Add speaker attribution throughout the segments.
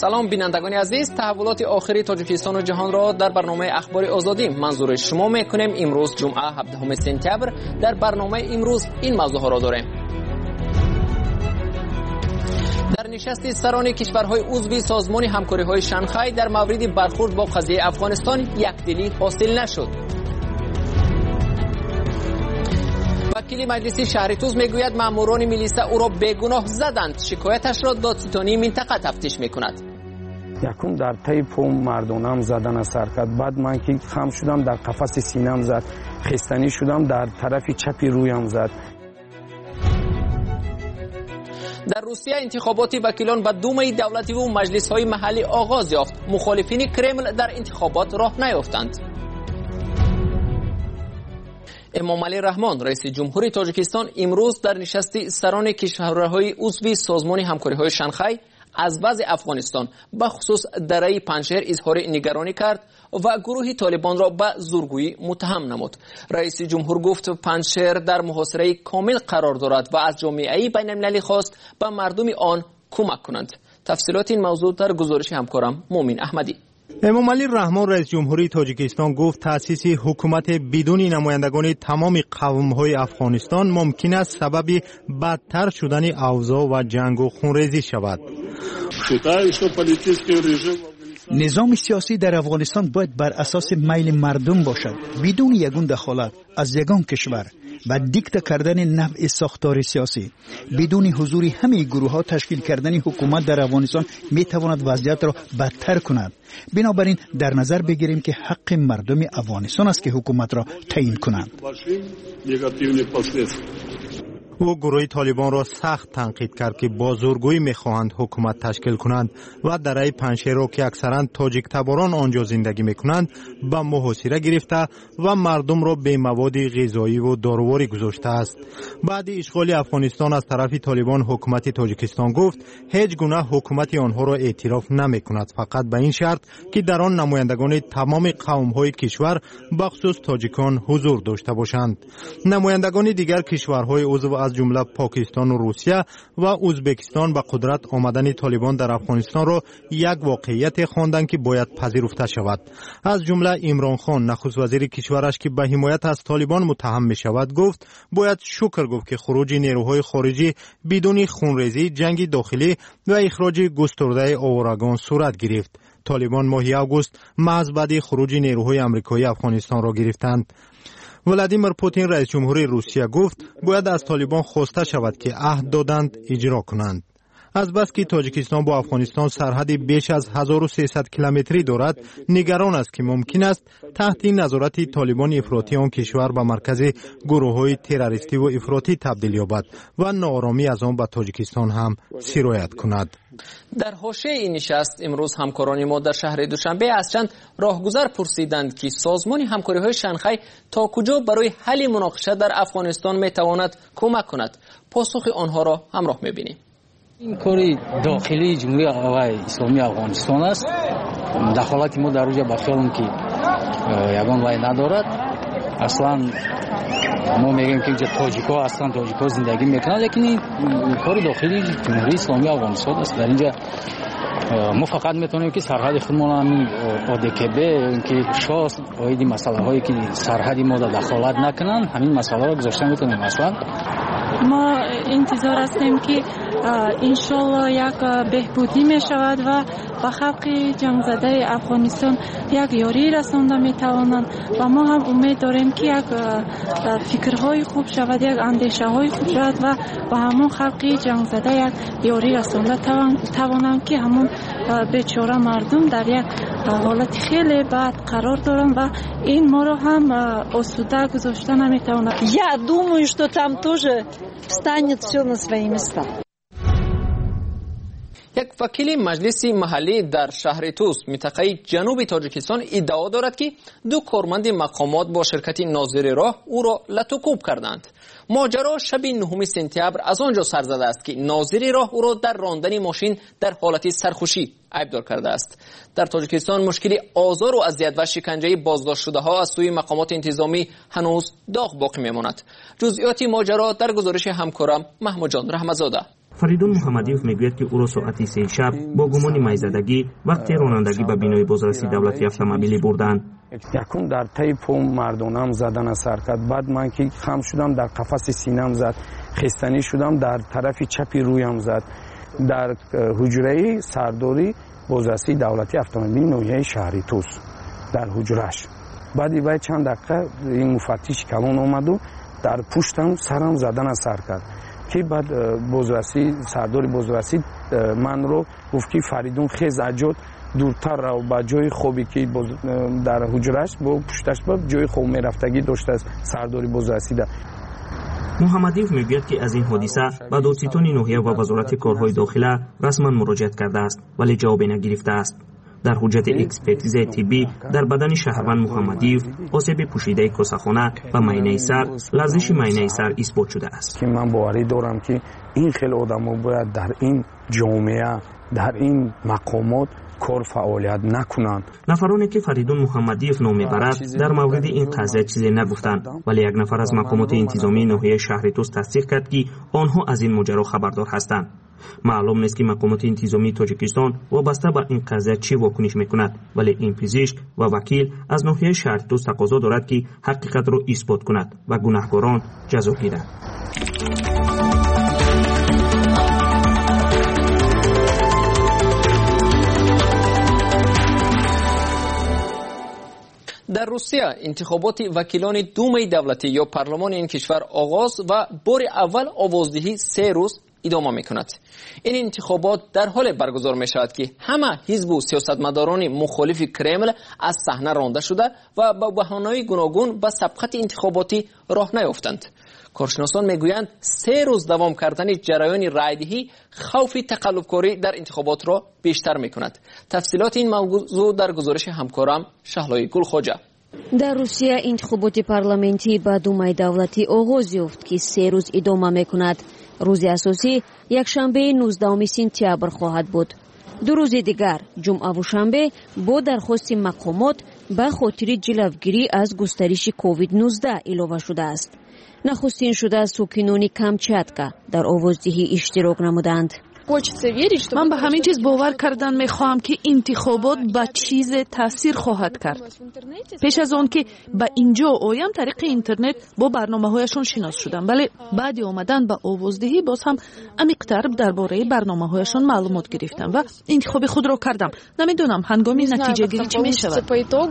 Speaker 1: سلام بینندگان عزیز، تحولات آخری تاجیکستان و جهان را در برنامه اخبار آزادی منظور شما میکنیم. امروز جمعه 17 سپتامبر. در برنامه امروز این موضوع ها را داریم. در نشست سران کشورهای عضو سازمان همکاری‌های شانگهای در مورد برخورد با قضیه افغانستان یکدلی حاصل نشد. وکیل مجلس شهر توس میگوید ماموران میلیسا او را بیگناه زدند. شکایتش را دادستانی منطقه تفتیش میکند.
Speaker 2: یکم در طی پوم مردانم زدن سر کرد. بعد من که خم شدم در قفس سینم زد. خستنی شدم در طرف چپی رویم زد.
Speaker 1: در روسیه انتخابات وکیلان به دومه دولتی و مجلس‌های محلی آغاز یافت. مخالفین کرمل در انتخابات راه نیافتند. امامعلی رحمان رئیس جمهوری تاجیکستان امروز در نشست سران کشورهای عضو سازمان همکاری‌های شانگهای از وضع افغانستان به خصوص دره پنجشیر اظهار نگرانی کرد و گروه طالبان را به زورگویی متهم نمود. رئیس جمهور گفت پنجشیر در محاصره کامل قرار دارد و از جامعه بین‌المللی خواست به مردم آن کمک کنند. تفصیلات این موضوع در گزارش همکارم مومن احمدی.
Speaker 3: امامعلی رحمان رئیس جمهوری تاجیکستان گفت تأسیس حکومت بدون نمایندگان تمام قوم‌های افغانستان ممکن است سبب بدتر شدن اوضاع و جنگ و خونریزی شود.
Speaker 4: نظام سیاسی در افغانستان باید بر اساس میل مردم باشد، بدون یگان دخالت از یگان کشور و دیکته کردن نوع ساختار سیاسی. بدون حضور همه گروه‌ها تشکیل کردن حکومت در افغانستان میتواند وضعیت را بدتر کند. بنابراین در نظر بگیریم که حق مردم افغانستان است که حکومت را تعیین کنند.
Speaker 3: او گروه طالبان را سخت تنقید کرد که با زورگویی میخواهند حکومت تشکیل کنند و دره پنجشیر را که اکثرا تاجیک تباران آنجا زندگی میکنند به محاصره گرفته و مردم را به مواد غذایی و دارویی گذاشته است. بعد اشغال افغانستان از طرف طالبان حکومت تاجیکستان گفت هیچ گونه حکومت آنها را اعتراف نمیکند، فقط به این شرط که در آن نمایندگان تمام قوم‌های کشور بخصوص تاجیکان حضور داشته باشند. نمایندگان دیگر کشورهای عضو از جمله پاکستان و روسیه و ازبکستان به قدرت آمدن طالبان در افغانستان را یک واقعیت خواندند که باید پذیرفته شود. از جمله عمران خان نخست وزیر کشورش که به حمایت از طالبان متهم می شود گفت باید شکر گفت که خروج نیروهای خارجی بدون خونریزی، جنگ داخلی و اخراج گسترده آوارگان صورت گرفت. طالبان ماه آگوست محض بعد خروج نیروهای آمریکایی افغانستان را گرفتند. ولادیمیر پوتین رئیس جمهوری روسیه گفت باید از طالبان خواسته شود که عهد دادند اجرا کنند. از بس که تاجیکستان با افغانستان سرحدی بیش از 1300 کیلومتری دارد، نگران است که ممکن است تحت نظارت طالبان افراطی آن کشور به مرکز گروه‌های تروریستی و افراطی تبدیل یابد و ناآرامی از آن به تاجیکستان هم سرایت کند.
Speaker 1: در حاشیه این نشست امروز همکاران ما در شهر دوشنبه از چند راهگذر پرسیدند که سازمان همکاری‌های شانگهای تا کجا برای حل مناقشه در افغانستان میتواند کمک کند. پاسخ آنها را همراه می‌بینیم.
Speaker 5: این کاری داخلی جمهوری اسلامی افغانستان است. دخالت ما در اونجا بخیالم که یگان وای ندارد. اصلا ما میگیم که اینجا تاجیک‌ها هستند، تاجیک‌ها زندگی میکنند، لیکن این کار داخلی جمهوری اسلامی افغانستان است. در اینجا ما فقط میتونیم که سرحد خودمان همین ODKB که شاست باید مسئله هایی که سرحدی ما دخالت نکنند همین مسئله را گذاشته میتونیم. اصلا
Speaker 6: ما انتظار هستیم که انشالله یک بهبودی می شود و به خلق جنگ زده افغانستان یک یاری رسانده می توانند و ما هم امید داریم که یک فکرهای خوب شود، یک اندیشه های خوب شود و به همون خلق جنگ زده یک یاری رسانده توانند که همون بیچاره مردم در یک حالت خیلی بد قرار دارند و این ما رو هم آسوده گذاشته نمی تواند.
Speaker 7: Я думаю, что там тоже встанет все на свои места.
Speaker 1: یک وکیل مجلس محلی در شهر توس منطقه جنوب تاجیکستان ادعا دارد که دو کارمند مقامات با شرکت ناظر راه او را لطوکوب کردند. ماجرا شب 9 سپتامبر از آنجا سر زده است که ناظر راه او را در راندن ماشین در حالت سرخوشی عیبدار کرده است. در تاجیکستان مشکل آزار و اذیت و شکنجه بازداشت شده ها از سوی مقامات انتظامی هنوز داغ باقی میماند. جزئیات ماجرا در گزارش همکارم محمود جان رحمتزاده.
Speaker 8: فریدون محمدیوف میگوید که او را ساعت 3 شب با گمان میزدگی وقتی رانندگی به بینای بازرسی دولتی اتومبیلی بردند.
Speaker 2: یکم در طی پوم مردونم زدن سر کرد. بعد من که خم شدم در قفس سینم زد، خستنی شدم، در طرف چپی رویم زد، در حجره سرداری بازرسی دولتی اتومبیل نوحه شهری توس در حجرهش. بعد چند دقیقه این مفتش کلان اومد و در پشتم سرم زدن سر کرد که بعد بازرسی سرداری بازرسی من رو گفت که فریدون خیز اجاد دورتر رو با جای خوبی که در حجرهش با پشتش با جای خوب میرفتگی داشت از سرداری بازرسی ده.
Speaker 8: محمدیوف میگوید که از این حادثه به دادستان نوحه و وزارت کارهای داخله رسما مراجعت کرده است ولی جواب نگرفته است. در حجت اکسپرتیز طبی در بدن شهروند محمدیوف آسیب پوشیده کاسه‌خانه و معاینه سر، لرزش معاینه سر اثبات شده است.
Speaker 2: که من باوری دارم که این خیلی آدم‌ها باید در این جامعه در این مقامات کار فعالیت نکنند.
Speaker 8: نفرانی که فریدون محمدیوف نام میبرد در مورد این قضیه چیزی نگفتند، ولی یک نفر از مقامات انتظامی ناحیه شهر توس تصدیق کرد که آنها از این ماجرا خبردار هستند. معلوم نیست که مقامات انتظامی تاجیکستان وابسته به این قضیه چی واکنش میکند، ولی این پزشک و وکیل از ناحیه شهر توس تقاضا دارد که حقیقت را اثبات کند و گناهکاران جزا گیرند.
Speaker 1: در روسیه انتخابات وکیلان دومای دولتی یا پارلمان این کشور آغاز و بار اول آوازدهی 3 روز ادامه میکند. این انتخابات در حال برگزار می شود که همه حزب و سیاستمداران مخالف کرمل از صحنه رانده شده و با بهانه‌های گوناگون به سبقت انتخاباتی راه نیافتند. کارشناسان میگویند 3 روز دوام کردن جریان رایدهی خوف تقلبکاری در انتخابات را بیشتر میکند. تفصیلات این موضوع در گزارش همکارم شهلای گلخواجه.
Speaker 9: در روسیه انتخابات پارلمانتی با دومای دولتی آغاز یافت که 3 روز ادامه میکند. روز اساسی یکشنبه 19 سپتامبر خواهد بود. 2 روز دیگر جمعه و شنبه با درخواست مقامات به خاطر جلوگیری از گسترش کووید 19 علاوه شده است. نخستین شده ساکنان کامچاتکا در آوازدهی اشتراک نمودند.
Speaker 10: من به همین چیز باور کردن میخواهم که انتخابات به چیز تاثیر خواهد کرد. پیش از آن که به اینجا آیم طریق اینترنت با برنامه‌هایشان شناس شدم، ولی بعد آمدن به آوازدهی باز هم عمیق‌تر درباره برنامه‌هایشان معلومات گرفتم و انتخاب خود را کردم. نمیدونم هنگام نتیجه گیری چی میشود.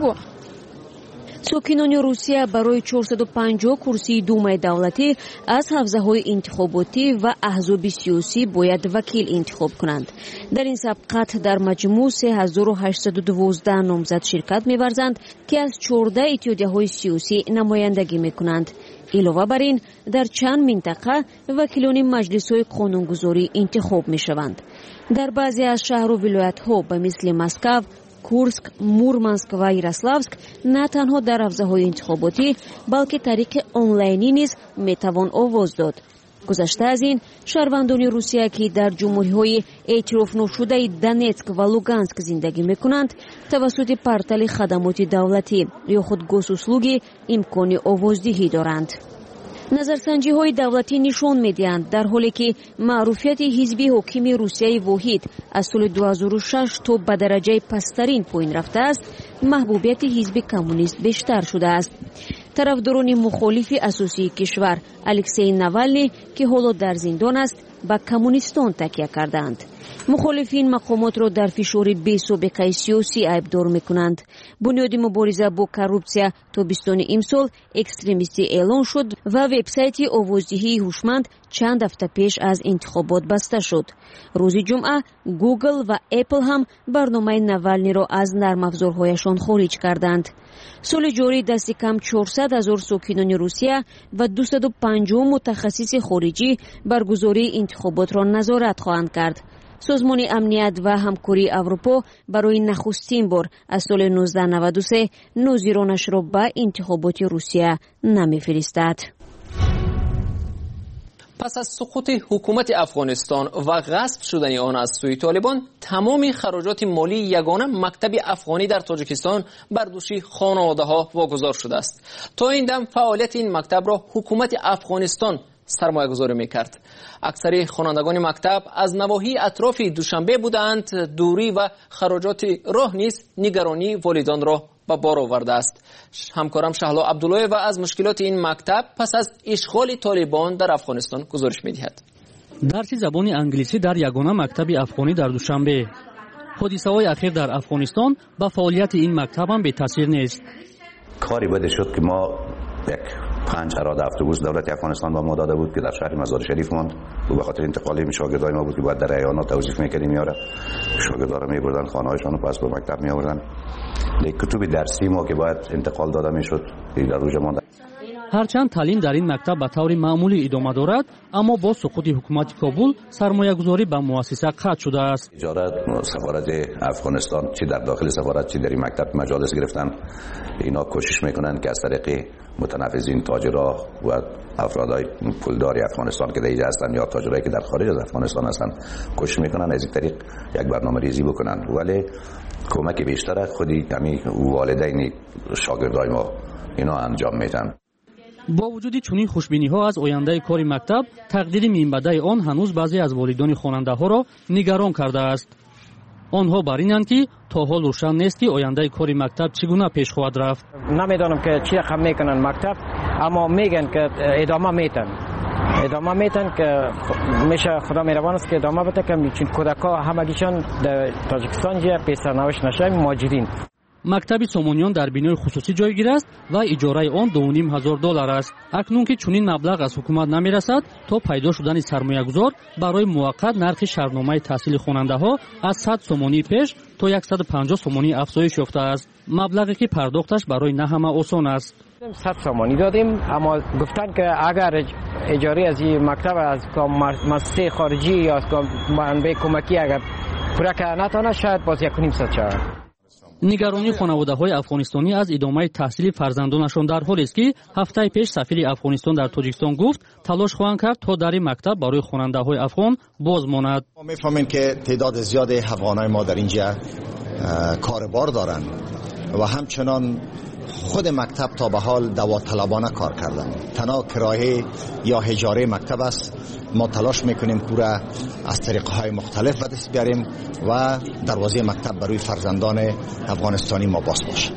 Speaker 9: ساکنان روسیه برای 450 کرسی دومای دولتی از حوزه‌های انتخاباتی و احزاب سیاسی باید وکیل انتخاب کنند. در این سبقت در مجموع 3812 نامزد شرکت می‌ورزند که از 14 اتحادیه‌های سیاسی نمایندگی می‌کنند. علاوه بر این در چند منطقه وکیلان مجلس‌های قانونگذاری انتخاب می‌شوند. در بعضی از شهر و ولایت‌ها به مثل مسکو، کورسک، مورمانسک و یاروسلاوسک نه تنها در حوزه‌های انتخاباتی بلکه طریق آنلاینی نیز میتوان آواز داد. گذشته از این شهروندان روسیه که در جمهوری‌های اعتراف نشده دونتسک و لوگانسک زندگی میکنند توسط پورتال خدمات دولتی یا خود گوسوسلوگی امکان آوازدهی دارند. نظرسنجی‌های دولتی نشان می‌دهند در حالی که معروفیت حزب حاکم روسیه واحد از سال 2006 تا به درجه پسترین پایین رفته است، محبوبیت حزب کمونیست بیشتر شده است. طرفداران مخالف اساسی کشور الکسی ناوالنی که حالا در زندان است به کمونیستان تکیه کردند. مخالفین مقامات را در فشار بی‌سابقه سیاسی عیبدار می‌کنند. بنیاد مبارزه با کورپسیا تابستان امسال اکستریمیستی اعلان شد و وبسایت آوازدهی هوشمند چند هفته پیش از انتخابات بسته شد. روز جمعه گوگل و اپل هم برنامه ناوالنی را از نرم افزارهایشان خارج کردند. سال جاری دست کم 400,000 ساکنان روسیه و 250 متخصص خارجی برگزاری انتخابات را نظارت خواهند کرد. سازمان امنیت و همکاری اروپا برای نخستین بار از سال 1993 ناظرانش را به انتخابات روسیه نمی‌فرستد.
Speaker 1: پس از سقوط حکومت افغانستان و غصب شدن آن از سوی طالبان، تمام خراجات مالی یگانه مکتب افغانی در تاجیکستان بر دوش خانواده‌ها واگذار شده است. تا این دم فعالیت این مکتب را حکومت افغانستان سرمایه‌گذاری می‌کرد. اکثر خوانندگان مکتب از نواحی اطراف دوشنبه بودند. دوری و خراجات راه نیز نگرانی والدان را به بار آورده است. همکارم شهلا عبدالله و از مشکلات این مکتب پس از اشغال طالبان در افغانستان گزارش می‌دهد.
Speaker 11: درس زبان انگلیسی در یگانه مکتب افغانی در دوشنبه. حادثه‌های اخیر در افغانستان با فعالیت این مکتب هم بی تاثیر نیست.
Speaker 12: کاری بده شد که ما یک 5 اراده اتوبوس دولت افغانستان با ما داده بود که در شهر مزار شریف ماند و به خاطر انتقال شاگردای ما بود که باید در ایانا توظیف می‌کردیم یاره شاگردا رو می‌بردن خانه‌هایشون رو پس به مکتب می‌آوردن. کتب درسی ما که باید انتقال داده می‌شد در روز ماند.
Speaker 11: هرچند تعلیم در این مکتب به طور معمولی ادامه دارد، اما با سقوط حکومت کابل سرمایه‌گذاری به مؤسسه قطع شده است.
Speaker 12: اجاره سفارت افغانستان چی در داخل سفارت چی در این مکتب مجالس گرفتن، اینا کوشش میکنن که از طریق متنفذین تاجرها و افرادای پولدار افغانستان که در اینجا هستن یا تاجرایی که در خارج از افغانستان هستن کوشش میکنن از این طریق یک برنامه ریزی بکنن، ولی کمک بیشتر خودی همین والدین شاگردای ما اینا انجام میدن.
Speaker 11: با وجود چنین خوشبینی‌ها از آینده کار مکتب، تقدیر میانبده آن هنوز بعضی از والدان خواننده‌ها را نگران کرده است. آنها بر اینند که تا حال روشن نیست که آینده کار مکتب چگونه پیش خواهد رفت.
Speaker 2: نمیدانم که چی رقم میکنن مکتب، اما میگن که ادامه میتن که میشه خدا مهربان است که ادامه بده که چون کودک‌ها همگیشان در تاجیکستان جا پیش‌نوشت نشه مهاجرین.
Speaker 11: مکتب سامانیان در بینای خصوصی جایگیر است و اجاره آن $2,500 است. اکنون که چنین مبلغ از حکومت نمیرسد، تا پیدا شدن سرمایه‌گذار برای موقت نرخ شرطنامه تحصیل خواننده‌ها از 100 سومانی پیش تا 150 سومانی افزایش یافته است. مبلغی که پرداختش برای نه همه آسان است.
Speaker 2: 100 سومانی دادیم، اما گفتن که اگر اجاره از این مکتب از مؤسسه خارجی یا از منبع کمکی اگر پورا نتونه شاید باز 1,500 شود.
Speaker 11: نگرانی خانواده‌های افغانستانی از ادامه تحصیل فرزندانشان در حالی است که هفته پیش سفیر افغانستان در تاجیکستان گفت تلاش خواهند کرد تا در این مکتب برای خواننده‌های افغان باز ماند.
Speaker 13: ما می‌فهمیم که تعداد زیاد افغانای ما در اینجا کاربار دارند و همچنان خود مکتب تا به حال داوطلبانه کار کردن. تنها کرایه یا اجاره مکتب است. ما تلاش میکنیم پورا از طریقهای مختلف به دست بیاریم و دروازه مکتب برای فرزندان افغانستانی ما باز باشه.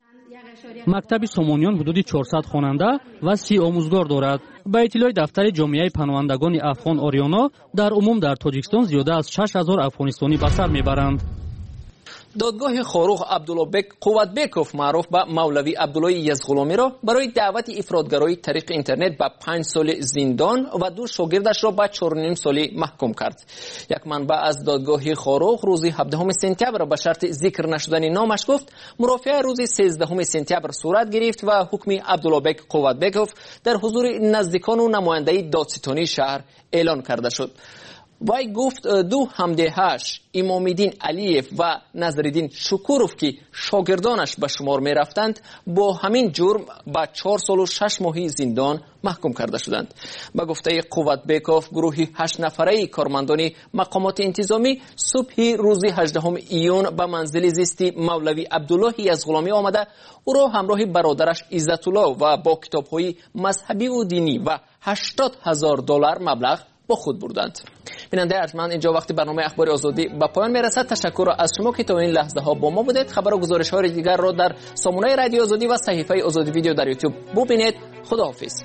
Speaker 11: مکتب سامانیان حدود 400 خواننده و 30 آموزگار دارد. به اطلاع دفتر جامعه پناهندگان افغان آریانا، در عموم در تاجیکستان زیاده از 6,000 افغانستانی به سر میبرند.
Speaker 1: دادگاه خاروق عبدالله قوتبیکوف معروف به مولوی عبدالله یزغلامی را برای دعوت افراطگرایی طریق اینترنت به 5 سال زندان و 2 شاگردش را به 4.5 سالی محکوم کرد. یک منبع از دادگاه خاروق روز 17 سپتامبر به شرط ذکر نشدن نامش گفت مرافعه روز 13 سپتامبر صورت گرفت و حکم عبدالله قوتبیکوف در حضور نزدیکان و نماینده دادستانی شهر اعلان کرده شد. وی گفت 2 همدهش امام‌الدین علیف و نظرالدین شکوروف که شاگردانش به شمار می رفتند با همین جرم به 4 سال و 6 ماه زندان محکوم کرده شدند. به گفته قوتبیکوف گروهی 8 نفره کارمندان مقامات انتظامی صبح روز 18 ایون به منزل زیستی مولوی عبدالله یزغلامی آمده او را همراه برادرش عزت‌الله و با کتاب‌های مذهبی و دینی و $80,000 مبلغ با خود بردند. بیننده ارجمند، اینجا وقتی برنامه اخبار آزادی به پایان میرسد. تشکر از شما که تا این لحظه ها با ما بودید. خبر و گزارش های دیگر را در سامانه رادیو آزادی و صحیفه آزادی ویدیو در یوتیوب ببینید. خداحافظ.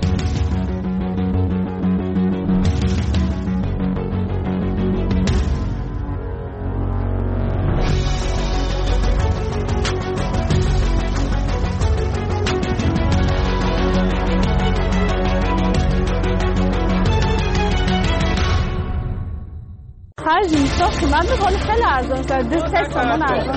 Speaker 14: من به حال خیلی ارزان شد. 2 تومان ارزان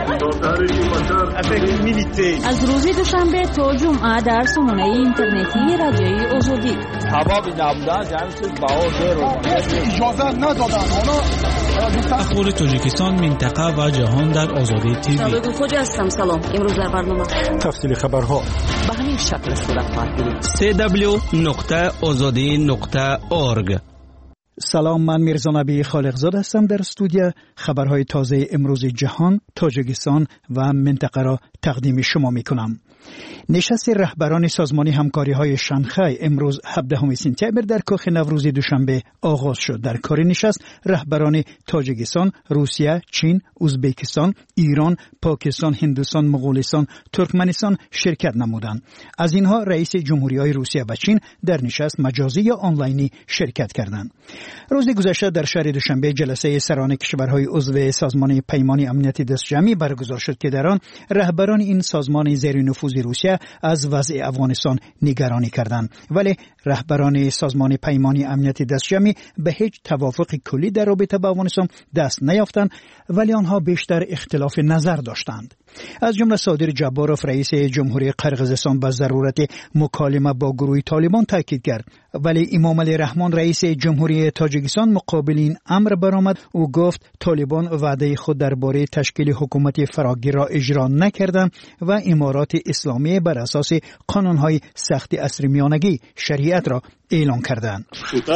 Speaker 14: شد.
Speaker 9: از روز دوشنبه تا جمعه در سامانه اینترنتی رادیوی آزادی.
Speaker 15: حبابی نبودن جمعیت باور اجازه ندادن.
Speaker 16: اخبار تاجیکستان، منطقه و جهان در آزادی تیوی.
Speaker 9: سلام خوجا هستم. سلام. امروز در برنامه
Speaker 16: تفصیل خبرها
Speaker 9: به همین شکل صورت خواهد گرفت.
Speaker 16: www.azadi.org
Speaker 4: سلام، من میرزا نبی خالقزاد هستم. در استودیو خبرهای تازه امروز جهان، تاجیکستان و منطقه را تقدیم شما میکنم. نشست رهبران سازمان همکاری‌های شانگهای امروز 17 سپتامبر در کاخ نوروزی دوشنبه آغاز شد. در کار نشست رهبران تاجیکستان، روسیه، چین، ازبکستان، ایران، پاکستان، هندوستان، مغولستان، ترکمنستان شرکت نمودند. از اینها رئیس جمهوری‌های روسیه و چین در نشست مجازی یا آنلاینی شرکت کردند. روز گذشته در شهر دوشنبه جلسه سران کشورهای عضو سازمان پیمان امنیت دستجمعی برگزار شد که در آن رهبران این سازمان زیر نفوذ روسیه از وضع افغانستان نگرانی کردند، ولی رهبران سازمان پیمان امنیت دستجمعی به هیچ توافق کلی در رابطه با افغانستان دست نیافتند، ولی آنها بیشتر اختلاف نظر داشتند. از جمله صادر جباروف رئیس جمهوری قرقیزستان به ضرورت مکالمه با گروه طالبان تاکید کرد، ولی امام علی رحمان رئیس جمهوری تاجیکستان مقابل این امر برآمد. او گفت طالبان وعده خود درباره تشکیل حکومت فراگیر را اجرا نکردند و امارات اسلامی بر اساس قانون‌های سخت عصر میانگی شریعت را اعلان کردند.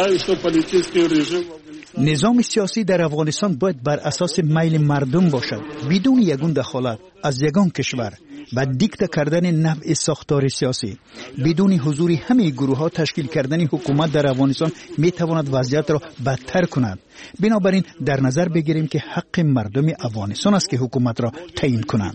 Speaker 4: نظام سیاسی در افغانستان باید بر اساس میل مردم باشد، بدون یگان دخالت از یگان کشور و دیکته کردن نوع ساختار سیاسی. بدون حضور همه گروه‌ها تشکیل کردن حکومت در افغانستان میتواند وضعیت را بدتر کند. بنابراین در نظر بگیریم که حق مردم افغانستان است که حکومت را تعیین کنند.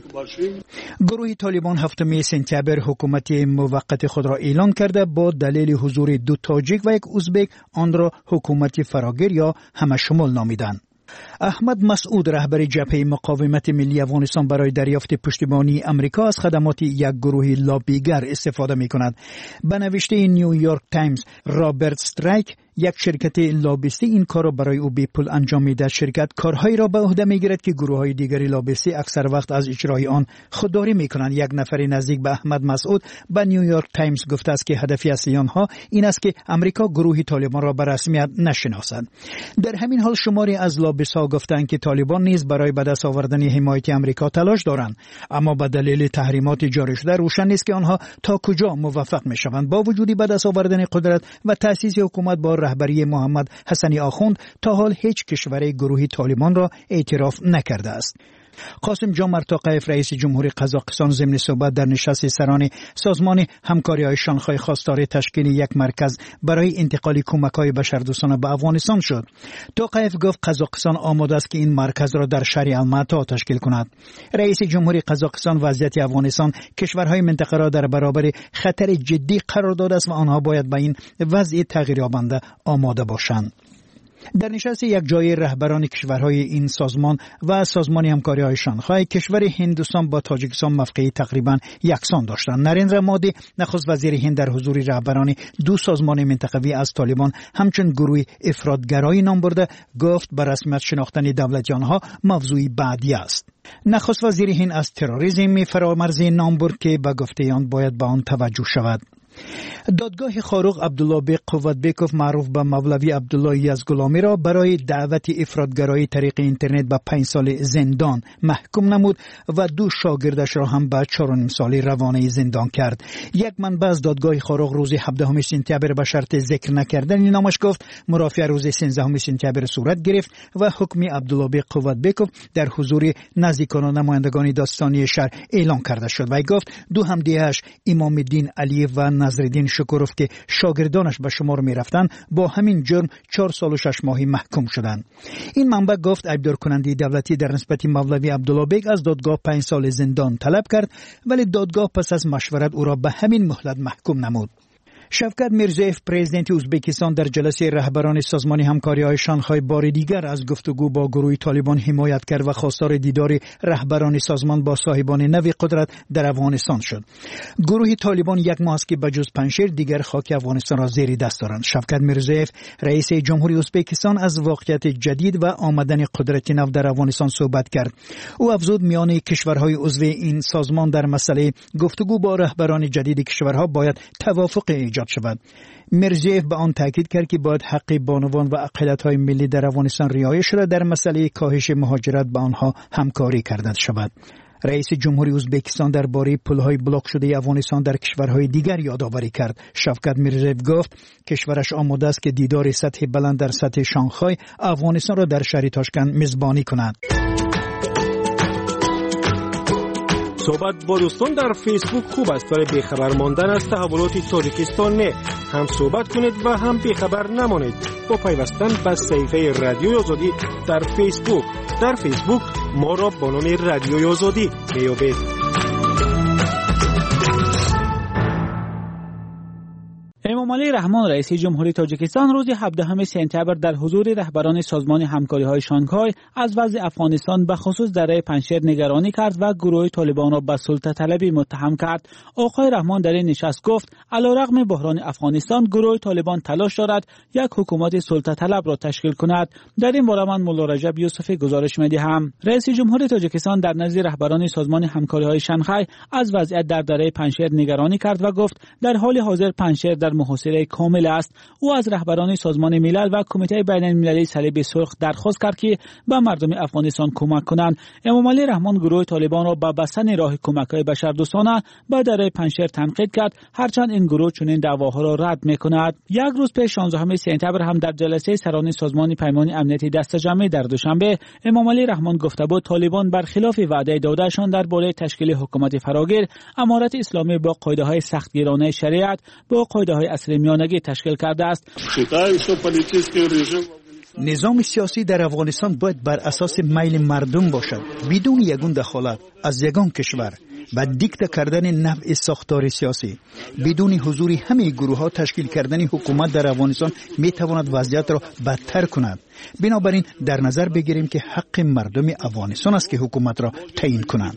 Speaker 4: گروه طالبان 7 سپتامبر حکومت موقت خود را اعلان کرده. با دلیل حضور 2 تاجیک و 1 ازبک آن را حکومت فراگیر یا همشمول نامیدند. احمد مسعود رهبر جبهه مقاومت ملی افغانستان برای دریافت پشتیبانی امریکا از خدمات یک گروه لابیگر استفاده می کند. به نوشته نیویورک تایمز، رابرت استرایک یک شرکت لابیستی این کار را برای او بی پول انجام می‌دهد. شرکت کارهایی را به عهده می‌گیرد که گروه‌های دیگری لابیستی اکثر وقت از اجرای آن خودداری می‌کنند. یک نفر نزدیک به احمد مسعود به نیویورک تایمز گفته است که هدف اصلی آنها این است که امریکا گروه طالبان را به رسمیت نشناسد. در همین حال شماری از لابیست‌ها گفتند که طالبان نیز برای به دست آوردن حمایت امریکا تلاش دارند، اما به دلیل تحریمات جاری شده روشن نیست که آنها تا کجا موفق می‌شوند. با وجود به دست آوردن قدرت و تأسیس حکومت با رهبری محمد حسنی آخوند، تا حال هیچ کشور گروه طالبان را اعتراف نکرده است. قاسم جان مرتاقیف رئیس جمهوری قزاقستان ضمن صحبت در نشست سران سازمان همکاری‌های شانگهای خواستار تشکیل یک مرکز برای انتقال کمک‌های بشردوستانه به افغانستان شد. توقیف گفت قزاقستان آماده است که این مرکز را در شهر الماتا تشکیل کند. رئیس جمهوری قزاقستان وضعیت افغانستان کشورهای منطقه را در برابر خطر جدی قرار داده است و آنها باید به این وضع تغییریابنده آماده باشند. در نشست یک جای رهبران کشورهای این سازمان و سازمان همکاری‌های شانگهای، کشور هندوستان با تاجیکستان موقعی تقریبا یکسان داشتند. نریندرا مودی نخست وزیر هند در حضور رهبران 2 سازمان منطقوی از طالبان همچون گروه افراطگرایی نام برده، گفت به رسمیت شناختن دولت آنها موضوعی بعدی است. نخست وزیر هند از تروریسم فرامرزی نام برد که به گفته آن باید به آن توجه شود. دادگاه خاروق عبدالله بیگ قوتبیکوف معروف به مولوی عبدالله یزدگلامی را برای دعوت افراطگرایی طریق اینترنت به 5 سال زندان محکوم نمود و 2 شاگردش را هم به 4.5 سال روانه زندان کرد. یک منبع از دادگاه خاروق روز 17 سپتامبر به شرط ذکر نکردن نامش گفت مرافعه روز 13 سپتامبر صورت گرفت و حکم عبدالله بیگ قوتبیکوف در حضور نزدیکان و نمایندگان داستانی شهر اعلان کرده شد و گفت 2 همدیه‌اش امام الدین علی و نظرالدین شکوروف که شاگردانش به شمار می رفتند با همین جرم 4 سال و 6 ماهی محکوم شدند. این منبع گفت ایبدار کننده دولتی در نسبت مولوی عبدالله بیگ از دادگاه 5 سال زندان طلب کرد، ولی دادگاه پس از مشورت او را به همین مهلت محکوم نمود. شفقت میرزیف پرزیدنت ازبکستان در جلسه رهبران سازمان همکاری‌های شانگهای بار دیگر از گفتگو با گروه طالبان حمایت کرد و خواستار دیدار رهبران سازمان با صاحبان نوی قدرت در افغانستان شد. گروه طالبان یک ماه است که بجز پنجشیر دیگر خاک افغانستان را زیر دست دارند. شفقت میرزیف رئیس جمهوری ازبکستان از واقعیت جدید و آمدن قدرت نو در افغانستان صحبت کرد. او افزود میان کشورهای عضو این سازمان در مسئله گفتگو با رهبران جدید کشورها باید توافق ایجاد شود. میرزیف به آن تاکید کرد که باید حق بانوان و اقلیت‌های ملی در افغانستان رعایت شود، در مسئله کاهش مهاجرت با آنها همکاری کرده شود. رئیس جمهوری ازبکستان درباره پل‌های بلاک شده افغانستان در کشورهای دیگر یادآوری کرد. شفقت میرزیف گفت کشورش آماده است که دیدار سطح بلند در سطح شانگهای افغانستان را در شهر تاشکند میزبانی کند.
Speaker 17: صحبت با دوستان در فیسبوک خوب است، ولی بیخبر ماندن از تحولات تاجیکستان نه. هم صحبت کنید و هم بیخبر نمانید با پیوستن به صفحه رادیوی آزادی در فیسبوک. در فیسبوک ما را با نام رادیوی آزادی میابید.
Speaker 18: امامعلی رحمان رئیس جمهوری تاجیکستان روز 17 سپتامبر در حضور رهبران سازمان همکاری‌های شانگهای از وضع افغانستان به خصوص دره پنجشیر نگرانی کرد و گروه طالبان را به سلطه طلبی متهم کرد. آقای رحمان در این نشست گفت علیرغم بحران افغانستان گروه طالبان تلاش دارد یک حکومت سلطه طلب را تشکیل کند. در این باره من مولا رجب یوسفی گزارش می‌دهم. رئیس جمهوری تاجیکستان در نزد رهبران سازمان همکاری‌های شانگهای از وضعیت در دره پنجشیر نگرانی کرد و گفت در حال حاضر پنجشیر در محاصره کامل است. او از رهبران سازمان ملل و کمیته بین المللی صلیب سرخ درخواست کرد که به مردم افغانستان کمک کنند. امامعلی رحمان گروه طالبان را به بستن راه کمک‌های بشردوستانه به دره پنجشیر تنقید کرد، هرچند این گروه چنین دعواها را رد می‌کند. یک روز پیش 16 سپتامبر هم در جلسه سران سازمان پیمان امنیتی دسته‌جمعی در دوشنبه امامعلی رحمان گفته بود طالبان برخلاف وعده دادهشان درباره تشکیل حکومت فراگیر، امارت اسلامی با قاعده‌های سختگیرانه شریعت با قاعده‌های عصر میانگی تشکیل کرده است.
Speaker 4: نظام سیاسی در افغانستان باید بر اساس میل مردم باشد، بدون یگان دخالت از یگان کشور و دیکته کردن نوع ساختار سیاسی. بدون حضور همه گروه ها تشکیل کردن حکومت در افغانستان می تواند وضعیت را بدتر کند. بنابراین در نظر بگیریم که حق مردم افغانستان است که حکومت را تعیین کنند.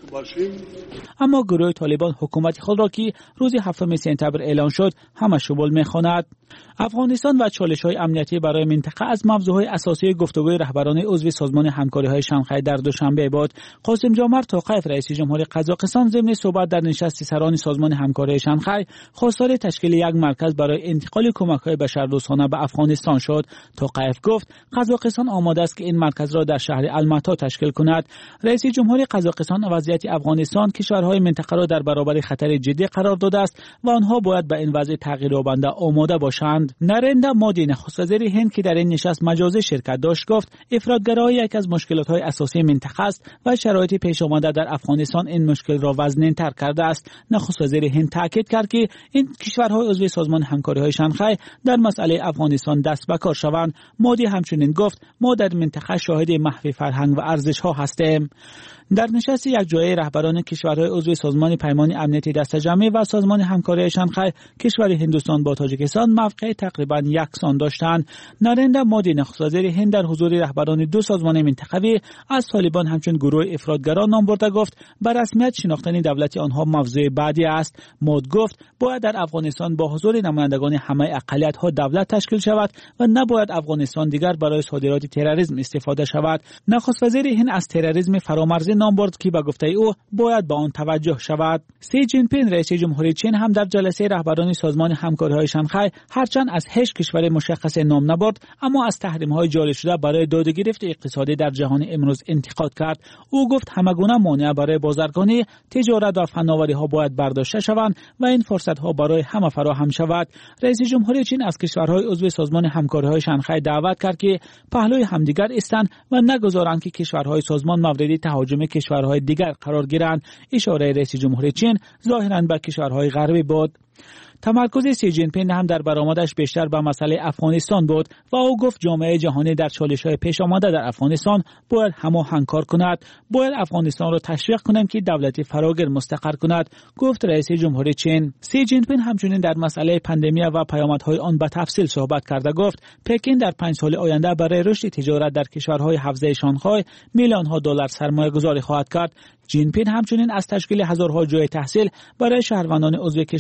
Speaker 18: اما گروه طالبان حکومت خود را که روز 7 سپتامبر اعلان شد همه شبول می‌خواند. افغانستان و چالش‌های امنیتی برای منطقه از موضوعهای اساسی گفتگوی رهبران عضو سازمان همکاری‌های شانگهای در دوشنبه بود. قاسم جمعت توقیف رئیس جمهوری قزاقستان ضمن صحبت در نشست سران سازمان همکاری شانگهای خواستار تشکیل یک مرکز برای انتقال کمک‌های بشردوستانه به افغانستان شد. توقیف گفت قزاقستان آماده است که این مرکز را در شهر الماتا تشکیل کند. رئیس جمهوری قزاقستان وضعیت افغانستان کشورهای منطقه را در برابر خطر جدی قرار داده است و آنها باید به این وضع تغییرآورده آماده باشند. نریندرا مودی نخست وزیر هند که در این نشست مجازی شرکت داشت گفت افراطگرایی یک از مشکلات‌های اساسی منطقه است و شرایط پیش آمده در افغانستان این مشکل را وزن‌تر کرده است. نخست وزیر هند تاکید کرد که این کشورهای عضو سازمان همکاری‌های شانگهای در مسئله افغانستان دست به کار شوند. مودی همچنین گفت ما در منطقه شاهد محو فرهنگ و ارزش‌ها هستیم. در نشست یک جایه رهبران کشورهای عضو سازمان پیمان امنیتی دسته‌جمعی و سازمان همکاری شانگهای کشور هندوستان با تاجیکستان موقع تقریبا یکسان داشتند. نریندرا مودی نخست وزیر هند در حضور رهبران دو سازمان منطقوی از طالبان همچون گروه افراطگران نام برده گفت به رسمیت شناختن دولت آنها موضوع بعدی است. مود گفت باید در افغانستان با حضور نمایندگان همه اقلیت‌ها دولت تشکیل شود و نباید افغانستان دیگر برای صادرات تروریسم استفاده شود. نخست وزیر هند از تروریسم فرامرزی نام برد که به گفته او باید به آن توجه شود. سی جین پینگ رئیس جمهوری چین هم در جلسه رهبران سازمان همکاری‌های شانگهای هرچند از هیچ کشور مشخص نام نبرد اما از تحریم‌های جاری شده برای دادگرفت اقتصادی در جهان امروز انتقاد کرد. او گفت همگونه مانع برای بازرگانی، تجارت و فناوری‌ها باید برداشته شوند و این فرصت‌ها برای همه فراهم شود. رئیس جمهوری چین از کشورهای عضو سازمان همکاری‌های شانگهای دعوت کرد که پهلوی همدیگر ایستند و نگذارند که کشورهای سازمان مورد تهاجم کشورهای دیگر قرار گیرند. اشاره رئیس جمهوری چین ظاهراً به کشورهای غربی بود. تمرکز سی جین پینگ هم در برآمدش بیشتر به مسئله افغانستان بود و او گفت جامعه جهانی در چالش‌های پیش آمده در افغانستان باید هماهنگ کار کند. باید افغانستان را تشویق کنیم که دولت فراگیر مستقر کند، گفت رئیس جمهوری چین. سی جین پینگ همچنین در مسئله پاندمی و پیامدهای آن به تفصیل صحبت کرده گفت پکین در 5 سال آینده برای رشد تجارت در کشورهای حوزه شانگهای میلیون‌ها دلار سرمایه‌گذاری خواهد کرد. جین پینگ همچنین از تشکیل هزارها جای تحصیل برای شهروندان عضو کشورهای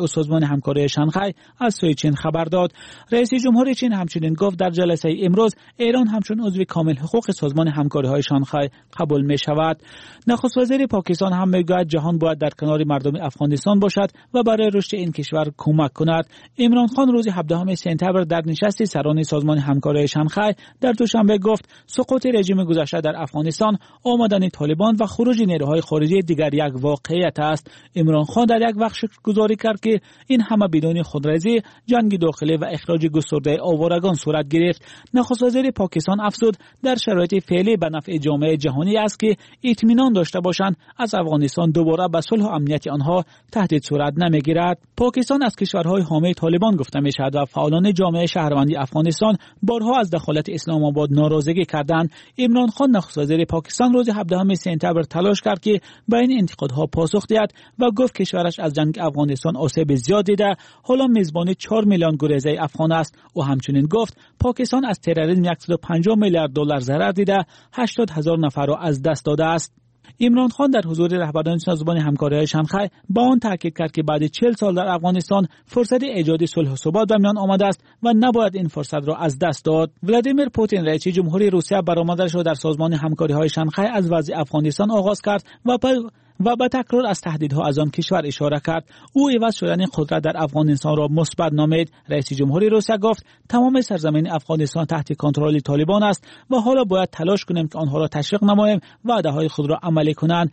Speaker 18: سازمان همکاری شانگهای از سوی چین خبر داد. رئیس جمهور چین همچنین گفت در جلسه امروز ایران همچون عضو کامل حقوق سازمان همکاری‌های شانگهای قبول می‌شود. نخست وزیر پاکستان هم می‌گوید جهان باید در کنار مردم افغانستان باشد و برای رشد این کشور کمک کند. عمران خان روز 17 سپتامبر در نشست سران سازمان همکاری شانگهای در دوشنبه گفت سقوط رژیم گذشته در افغانستان، آمدن طالبان و خروج نیروهای خارجی دیگر یک واقعیت است. عمران خان در یک وقت شکرگزاری کرد که این همه بدون خودرضی، جنگ داخلی و اخراج گسترده آوارگان صورت گرفت. نخست وزیر پاکستان افزود در شرایط فعلی به نفع جامعه جهانی است که اطمینان داشته باشند از افغانستان دوباره به صلح و امنیت آنها تهدید صورت نمیگیرد. پاکستان از کشورهای حامی طالبان گفته می شود و فعالان جامعه شهروندی افغانستان بارها از دخالت اسلام آباد ناراضگی کردند. عمران خان نخست وزیر پاکستان روز 17 سپتامبر تلاش کرد که به این انتقادها پاسخ دهد و گفت کشورش از جنگ افغانستان آسیب زیاد دیده، حالا میزبان 4 میلیون گریزه افغان است. او همچنین گفت پاکستان از تروریسم 150 میلیارد دلار ضرر دیده، 80,000 نفر را از دست داده است. عمران خان در حضور رهبران سازمان همکاری شانگهای با آن تاکید کرد که بعد 40 سال در افغانستان فرصت ایجاد صلح و ثبات به میان آمده است و نباید این فرصت را از دست داد. ولادیمیر پوتین رئیس جمهوری روسیه برآمدش را در سازمان همکاری شانگهای از وضع افغانستان آغاز کرد و به تکرار از تهدیدها از آن کشور اشاره کرد. او عوض شدن قدرت در افغانستان را مثبت نامید. رئیس جمهوری روسیه گفت تمام سرزمین افغانستان تحت کنترل طالبان است و حالا باید تلاش کنیم که آنها را تشویق نماییم و وعده‌های خود را عملی کنند.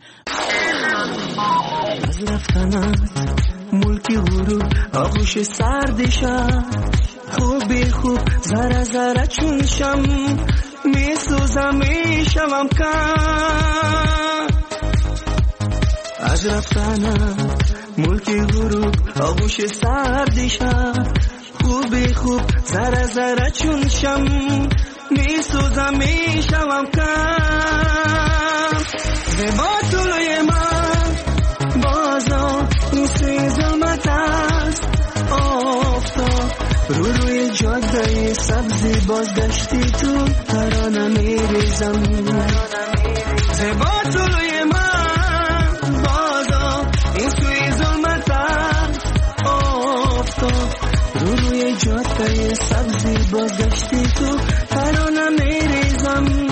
Speaker 19: از رفتنت ملکی غرور آغوش سردشم، خوب ذره ذره چون شم میسوزم میشوم کم. از رفتنت ملکی غروب آغوش سردشم، خوب ذره ذره چون شم میسوزم میشوم کم. زیبا طلوع من بازا این سوی ظلمت است، آفتاب روی جاده سبزی بازگشتی تو ترانه میریزم. زیبا طلوع من بازا این سوی ظلمت است، آفتاب روی جاده سبزی بازگشتی تو ترانه میریزم.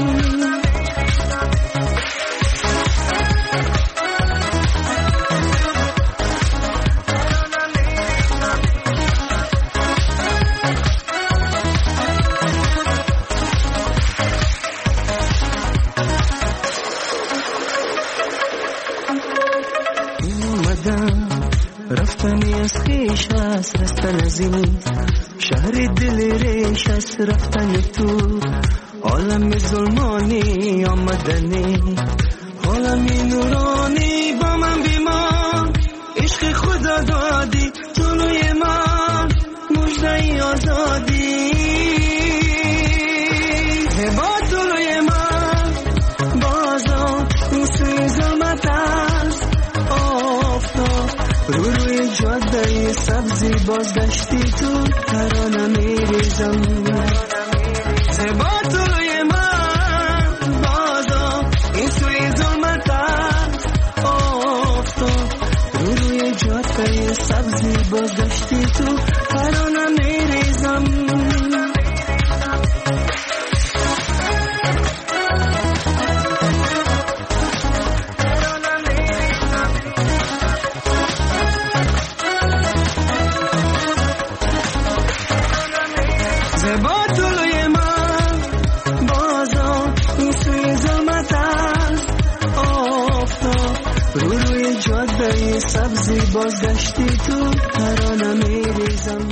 Speaker 19: رفتنی از خیش است، رستن از این شهر دل ریش است، رفتن تو عالم ظلمانی آمدنی، عالم نورانی با من بیمان. عشق خدا دادی طلوع من مژده آزادی. زیبا طلوع من بازا این سوی ظلمت است، آفتاب روی جاده سبزی بازگشتی تو ترانه میریزم. زیبا طلوع من بازا این سوی ظلمت است، آفتاب روی جاده سبزی بازگشتی تو ترانه میریزم. سبزی بازگشتی تو ترانه میریزم.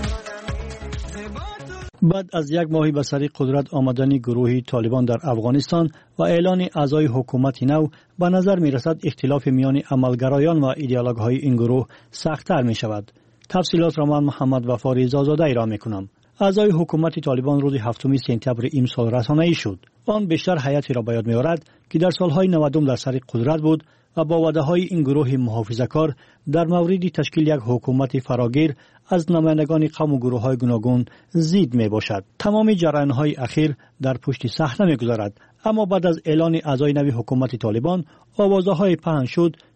Speaker 20: بعد از یک ماهی به سر قدرت آمدن گروه طالبان در افغانستان و اعلان اعضای حکومت نو، به نظر می رسد اختلاف میان عملگرایان و ایدئولوژهای این گروه سخت‌تر می شود. تفصیلات را من محمد وفا رضازاده ارائه می کنم. اعضای حکومت طالبان روز 7 سپتامبر امسال رسانه‌ای شد. آن بیشتر هیئتی را به یاد می‌آورد که در سالهای 90 در سر قدرت بود و با وعده‌های این گروه محافظه‌کار در مورد تشکیل یک حکومت فراگیر از نمایندگان قوم و گروه‌های گوناگون زید میباشد. تمام جریان‌های اخیر در پشت صحنه می‌گذرد، اما بعد از اعلان اعضای نوی حکومت طالبان آوازه‌های پهن شد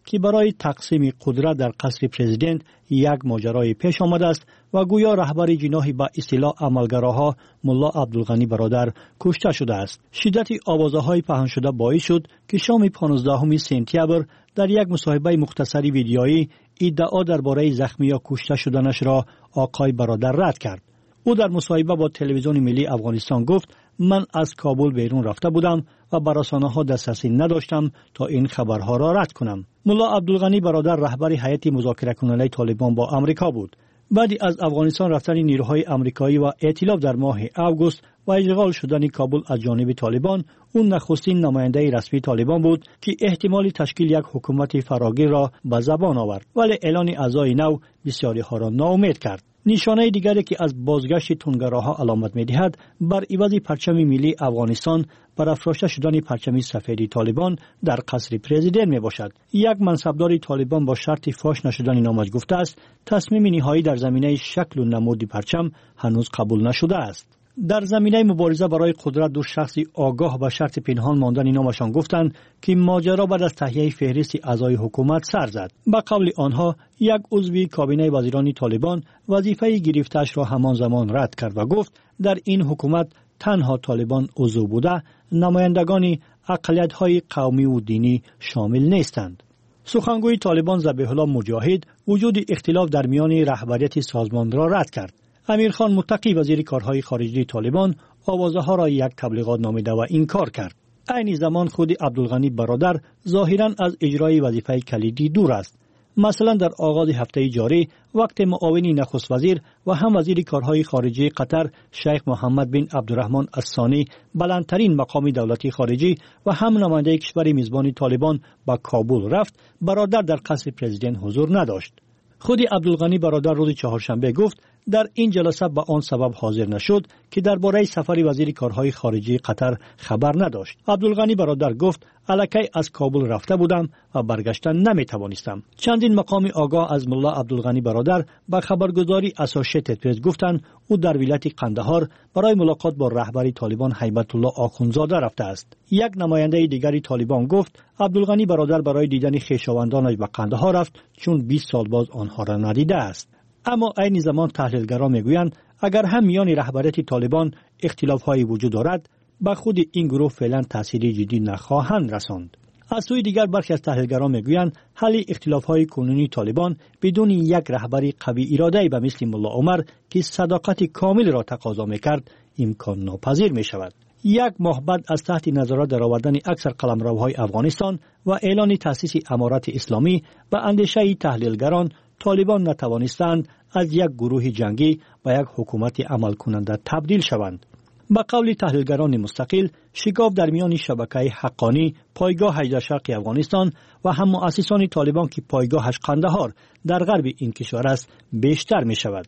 Speaker 20: که برای تقسیم قدرت در قصر پرزیدنت یک ماجرای پیش آمده است و گویا رهبر جناحی با اصطلاح عملگراها ملا عبدالغنی برادر کشته شده است. شدت آوازه‌های پهن شده باعث شد که شام 15 سپتامبر در یک مصاحبه مختصری ویدیویی ادعا درباره زخمی یا کشته شدنش را آقای برادر رد کرد. او در مصاحبه با تلویزیون ملی افغانستان گفت: من از کابل بیرون رفته بودم و به رسانه‌ها دسترسی نداشتم تا این خبرها را رد کنم. ملا عبدالغنی برادر رهبر هیئت مذاکره کننده طالبان با آمریکا بود. بعد از افغانستان رفتن نیروهای آمریکایی و ائتلاف در ماه آگوست و اشغال شدن کابل از جانب طالبان، اون نخستین نماینده رسمی طالبان بود که احتمال تشکیل یک حکومت فراگیر را به زبان آورد، ولی اعلان اعضای نو بسیاری ها را ناامید کرد. نشانه دیگری که از بازگشت تندگراها علامت می‌دهد بر عوض پرچم ملی افغانستان برافراشته شدن پرچم سفید طالبان در قصر پرزیدنت میباشد. یک منصبدار طالبان با شرط فاش نشدن نامش گفته است تصمیم نهایی در زمینه شکل و نمود پرچم هنوز قبول نشده است. در زمینه مبارزه برای قدرت دو شخصی آگاه به شرط پنهان ماندن نامشان گفتند که ماجرا بعد از تهیه فهرست اعضای حکومت سر زد. به قول آنها یک عضو کابینه وزیران طالبان وظیفه گرفته‌اش را همان زمان رد کرد و گفت در این حکومت تنها طالبان عضو بوده، نمایندگان اقلیت‌های قومی و دینی شامل نیستند. سخنگوی طالبان ذبیح الله مجاهد وجود اختلاف در میان رهبریت سازمان را رد کرد. امیرخان متقی وزیر کارهای خارجی طالبان آوازه‌ها را یک تبلیغات نامیده و انکار کرد. عین زمان خود عبدالغنی برادر ظاهراً از اجرای وظیفه کلیدی دور است. مثلا در آغاز هفته جاری وقت معاون نخست وزیر و هم وزیر کارهای خارجی قطر شیخ محمد بن عبدالرحمن الثانی بلندترین مقام دولتی خارجی و هم نماینده کشور میزبان طالبان به کابل رفت، برادر در قصر پرزیدنت حضور نداشت. خود عبدالغنی برادر روز چهارشنبه گفت در این جلسه به آن سبب حاضر نشد که درباره سفر وزیر کارهای خارجی قطر خبر نداشت. عبدالغنی برادر گفت الکی از کابل رفته بودم و برگشتن نمیتوانستم. چندین مقام آگاه از ملا عبدالغنی برادر به خبرگزاری اسوسییتد پرس گفتند او در ولایت قندهار برای ملاقات با رهبر طالبان هیبت الله آخوندزاده رفته است. یک نماینده دیگری طالبان گفت عبدالغنی برادر برای دیدن خویشاوندانش به قندهار رفت چون 20 سال باز آنها را ندیده است. اما عین زمان تحلیلگران میگویند اگر هم میان رهبریت طالبان اختلاف‌هایی وجود دارد، به خود این گروه فعلا تأثیری جدی نخواهند رساند. از سوی دیگر برخی از تحلیلگران میگویند حل اختلاف‌های کنونی طالبان بدون یک رهبری قوی اراده‌ای به مثل ملا عمر که صداقت کامل را تقاضا میکرد امکان ناپذیر میشود. یک ماه بعد از تحت نظارت درآوردن اکثر قلمروهای افغانستان و اعلان تأسیس امارت اسلامی و اندیشه تحلیلگران، طالبان نتوانستند از یک گروه جنگی به یک حکومت عمل کننده تبدیل شوند. به قول تحلیلگران مستقل، شگاف در میان شبکه حقانی پایگاه 18 شرق افغانستان و هم مؤسسان طالبان که پایگاهش قندهار در غرب این کشور است بیشتر می شود.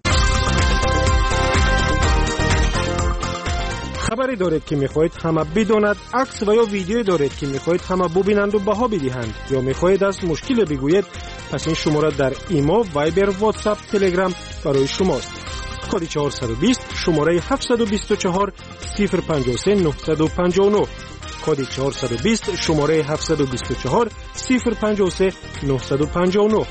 Speaker 17: خبری دارید که میخواهید همه بداند، عکس و یا ویدیو دارید که میخواهید همه ببینند و بها بدهند، یا میخواهید از مشکل بگویید، پس این شماره در ایما، وایبر، واتساپ، تلگرام برای شماست. کد 420 شماره 724 053 959. کد 420 شماره 724 053 959.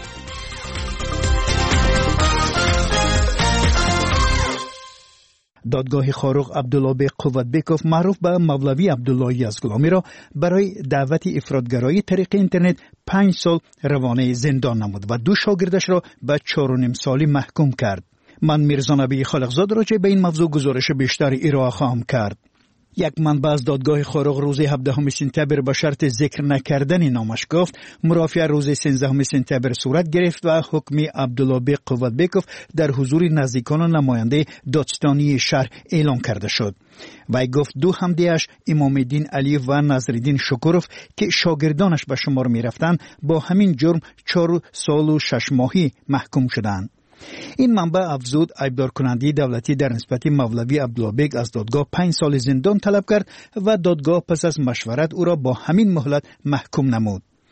Speaker 4: دادگاه خاروق عبدالله بیگ قوتبیکوف معروف به مولوی عبدالله یزدگلامی را برای دعوت افراطگرایی طریق اینترنت 5 سال روانه زندان نمود و 2 شاگردش را به 4.5 سالی محکوم کرد. من میرزا نبی خالقزاد راجع به این موضوع گزارش بیشتر ارائه خواهم کرد. یک منبع از دادگاه خاروق روز 17 سپتامبر به شرط ذکر نکردن نامش گفت مرافعه روز 13 سپتامبر صورت گرفت و حکم عبدالله بیگ قوتبیکوف در حضور نزدیکان و نماینده دادستانی شهر اعلام کرده شد. وی گفت 2 همدیش امام الدین علیف و نصرالدین شکروف که شاگردانش به شمار می رفتند با همین جرم 4 سال و 6 ماهی محکوم شدند. این منبع افزود عیبدار کننده دولتی در نسبت مولوی عبدالله بیگ از دادگاه 5 سال زندان طلب کرد و دادگاه پس از مشورت او را با همین مهلت محکوم نمود.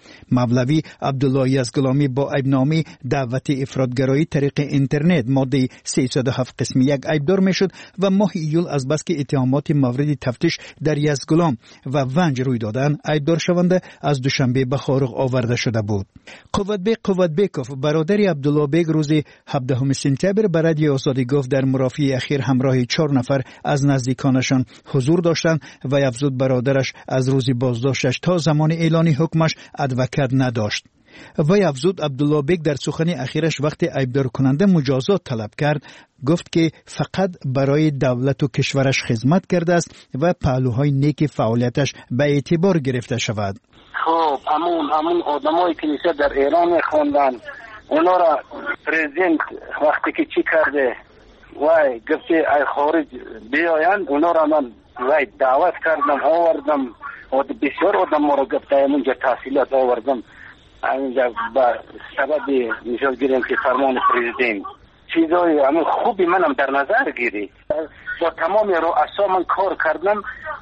Speaker 4: مولوی عبدالله یزگلامی با عیبنامه دعوت افراطگرایی طریق اینترنت ماده 307 قسم 1 عیبدار میشد و ماه ایول از بس که اتهامات مورد تفتیش در یزگلام و ونج روی دادن عیبدار شونده از دوشنبه به خارج آورده شده بود. قوتبیکوف برادر عبدالله بیگ روز 17 سپتامبر به رادیو آزادی گفت در مرافعه اخیر همراه 4 نفر از نزدیکانشان حضور داشتند و افزود برادرش از روز بازداشتش تا زمان اعلان حکمش ادوکت نداشت. وی افزود عبدالله بیگ در سخن اخیرش وقتی عیبدار کننده مجازات طلب کرد گفت که فقط برای دولت و کشورش خدمت کرده است و پهلوهای نیک فعالیتش به اعتبار گرفته شود.
Speaker 21: خب همون آدمایی که نیست در ایران خوندن اونا را پرزیدنت وقتی که چی کرده وای گفته ای خارج بیاین اونا را من وای دعوت کردم آوردم و بسیار آدم ما را گفته اونجا تحصیلات آوردم اینجا با سبب نشان گیریم که فرمان پرزیدنت چیزای همون خوبی منم در نظر گیری با تمام رؤسا من کار کردم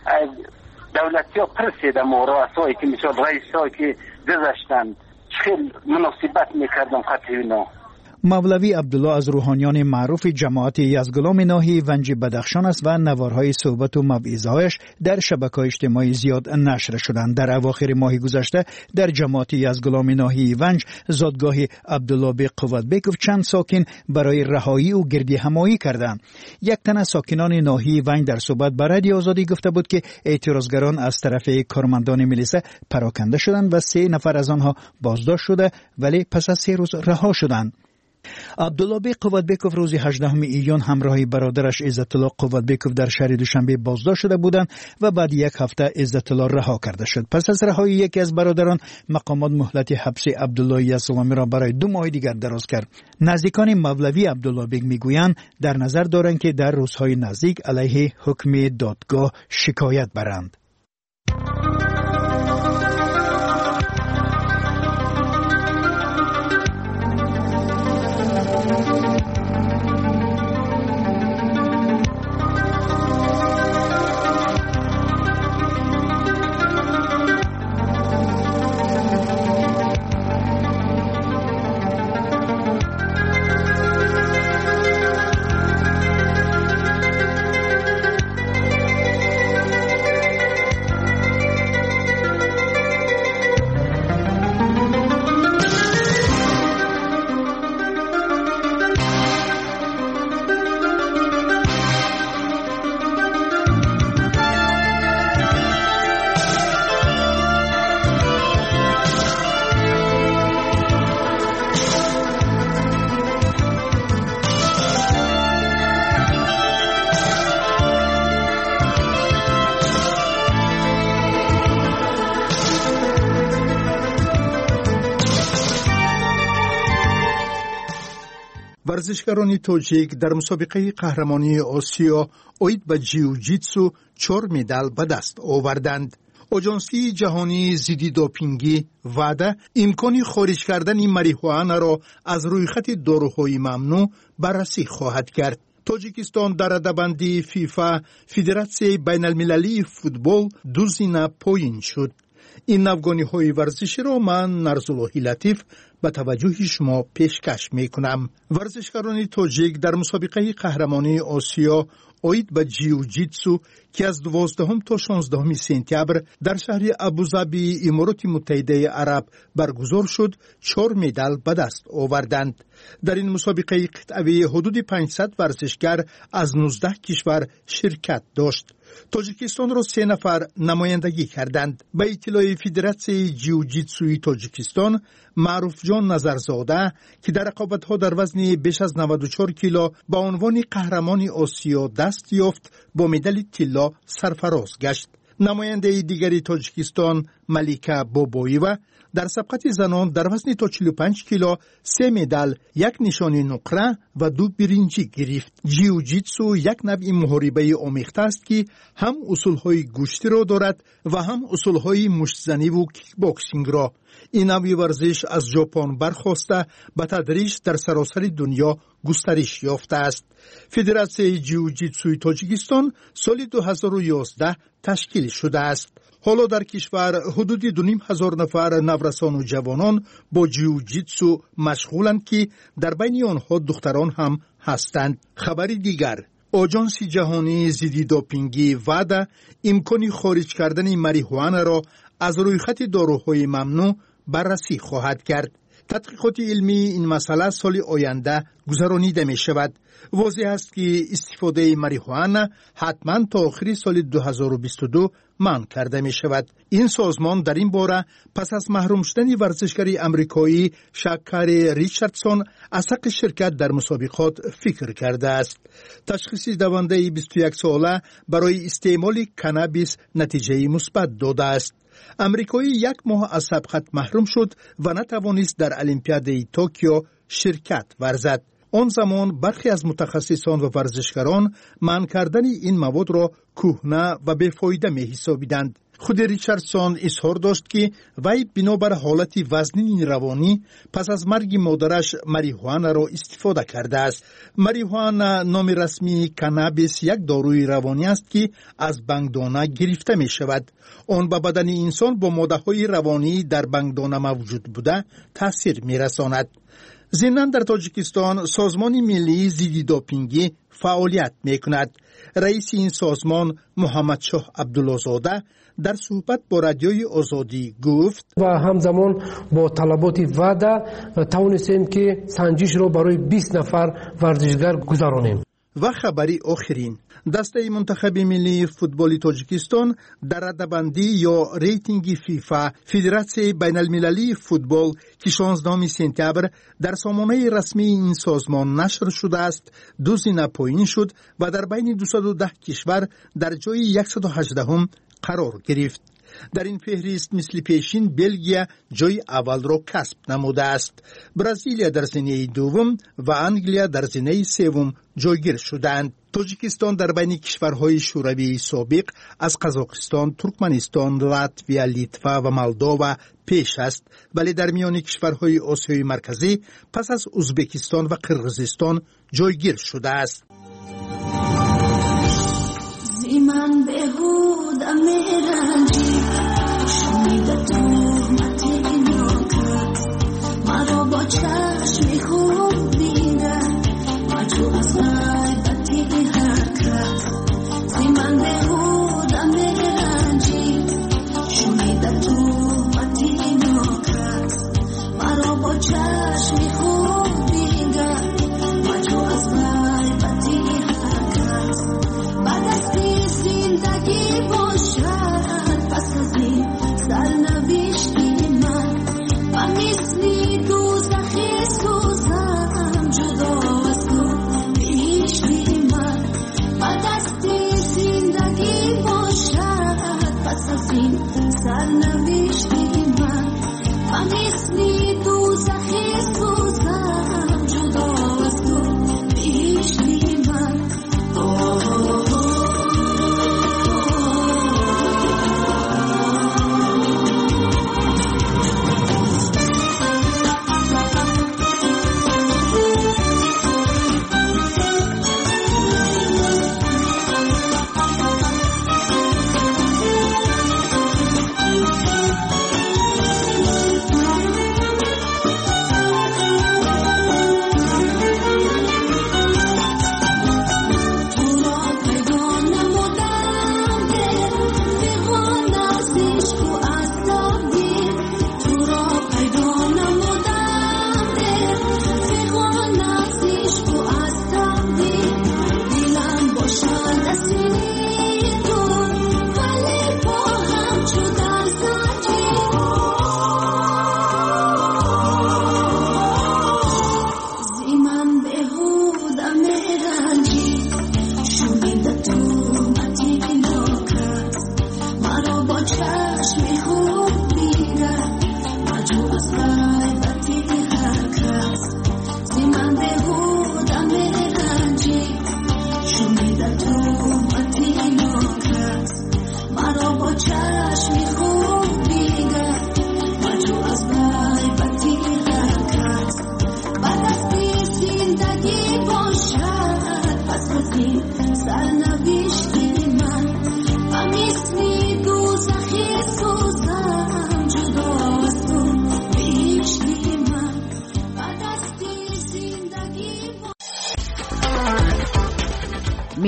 Speaker 21: دولتی ها پرسیدم و رؤسایی که مثل رئیسایی که گذشتند خیلی مناسبت میکردم خطی اینا.
Speaker 4: مولوی عبدالله از روحانیان معروف جماعت یزگلام ناحیه ونج بدخشان است و نوارهای صحبت و موعظه‌هایش در شبکه‌های اجتماعی زیاد نشر شدند. در اواخر ماه گذشته در جماعت یزگلام ناحیه ونج زادگاه عبدالله بیگ قوتبیکوف چند ساکن برای رهایی او گردی همایی کردند. یک تن از ساکنان ناحیه ونج در صحبت با رادیو آزادی گفته بود که اعتراضگران از طرف کارمندان ملیسه پراکنده شدند و 3 نفر از آنها بازداشت شده ولی پس از 3 روز رها شدند. عبدالله بیگ قوتبیکوف روز 18 ایون همراه برادرش عزت الله قوتبیکوف در شهر دوشنبه بازداشت شده بودند و بعد یک هفته عزت الله رها کرده شد. پس از رهایی یکی از برادران مقامات مهلت حبس عبدالله یزگلامی را برای 2 ماه دیگر دراز کرد. نزدیکان مولوی عبدالله بیگ میگویند در نظر دارند که در روزهای نزدیک علیه حکم دادگاه شکایت برند.
Speaker 22: ورزشکاران تاجیک در مسابقه قهرمانی آسیا اوید به جیوجیتسو 4 مدال به دست آوردند. آژانسی جهانی ضد دوپینگی وعده امکان خارج کردن ماریجوانا را از روی خط داروهای ممنوع بررسی خواهد کرد. تاجیکستان در رده‌بندی فیفا فدراسیون بین المللی فوتبال 2 زینه پایین شد. این افغانی‌های ورزشی را من نرزاللهی لطیف به توجه شما پیشکش میکنم. ورزشکاران تاجیک در مسابقه قهرمانی آسیا اوید به جیوجیتسو که از 12 تا 16 سپتامبر در شهر ابوظبی امارات متحده عرب برگزار شد 4 مدال به دست آوردند. در این مسابقه قطعی حدود 500 ورزشکار از 19 کشور شرکت داشت. تاجیکستان را 3 نفر نمایندگی کردند. به اطلاع فدراسیون جیوجیتسوی تاجیکستان معروف جان نظرزاده که در رقابت‌ها در وزن بیش از 94 کیلو با عنوان قهرمان آسیا دست یافت با مدال طلا سرفراز گشت. نماینده دیگری تاجیکستان ملیکا باباییوا در سبقت زنان در وزن تا 45 کیلو 3 مدال، 1 نشان نقره و 2 برنجی گرفت. جیوجیتسو یک نوع محاربه آمیخته است که هم اصولهای گوشتی را دارد و هم اصولهای مشت‌زنی و کیک باکسینگ را. این نوع ورزش از ژاپن برخاسته به تدریج در سراسر دنیا گسترش یافته است. فدراسیون جیوجیتسوی تاجیکستان سال 2011 تشکیل شده است. حالا در کشور حدود 2,500 نفر نورسان و جوانان با جیوجیتسو مشغولند که در بین آنها دختران هم هستند. خبر دیگر، آژانس جهانی ضد دوپینگی وعده امکان خارج کردن ماریجوانا را از رویخط داروهای ممنوع بررسی خواهد کرد. تحقیقات علمی این مسئله سال آینده گذرانیده می شود. واضح است که استفاده ماریجوانا حتما تا آخر سال 2022 منع کرده می شود. این سازمان در این باره پس از محروم شدن ورزشکار امریکایی شاکاری ریچاردسون از حق شرکت در مسابقات فکر کرده است. تشخیص دونده 21 ساله برای استعمال کانابیس نتیجه مثبت داده است. امریکایی 1 ماه از سبقت محروم شد و نتوانست در المپیاد توکیو شرکت ورزد. آن زمان برخی از متخصصان و ورزشکاران منع کردن این مواد را کهنه و بیفایده می حسابیدند. خود ریچاردسون اظهار داشت که وی بنابر حالت وزنی روانی پس از مرگ مادرش ماریجوانا را استفاده کرده است. ماریجوانا نام رسمی کانابیس یک داروی روانی است که از بنگدانه گرفته می شود. آن به بدن انسان با ماده‌های روانی در بنگدانه موجود بوده تاثیر می رساند. ضمناً در تاجیکستان سازمان ملی ضد دوپینگی فعالیت می کند. رئیس این سازمان محمد شاه عبدالله‌زاده در صحبت با رادیوی آزادی گفت
Speaker 3: و همزمان با طلبات وعده توانستیم که سنجش را برای 20 نفر ورزشگر گذرانیم.
Speaker 22: و خبری آخرین، دسته منتخب ملی فوتبال تاجیکستان در رده‌بندی یا ریتینگ فیفا فدراسیون بین المللی فوتبال که 16 سپتامبر در سامانه رسمی این سازمان نشر شده است 2 زینه پایین شد و در بین 210 کشور در جای 118 قرار گرفت. در این فهرست مثل پیشین بلژیا جای اول را کسب نموده است. برزیلیا در زینه دوم و انگلیا در زینه سوم جایگیر شدند. تاجیکستان در بین کشورهای شوروی سابق از قزاقستان، ترکمنستان، لاتویا، لیتوا و مولداوا پیش است، ولی در میان کشورهای آسیای مرکزی پس از ازبکستان و قرقیزستان جایگیر شده است.
Speaker 19: زیمان بهود امیرانجی شنیده تو متی نوکت مرا با چشمی خوب دیده مجو از غیبتی حرکت زیمان بهود امیرانجی شنیده تو متی نوکت مرا با چشمی خوب دیده مجو از غیبتی حرکت بعد از زندگی باشد پس از این سرنوشتی من مثلی دوزخی سوزم جدا از تو بهشتی من بعد از زندگی باشد پس از این سرنوشتی من مثلی دوزخی سوزم جدا از تو بهشتی من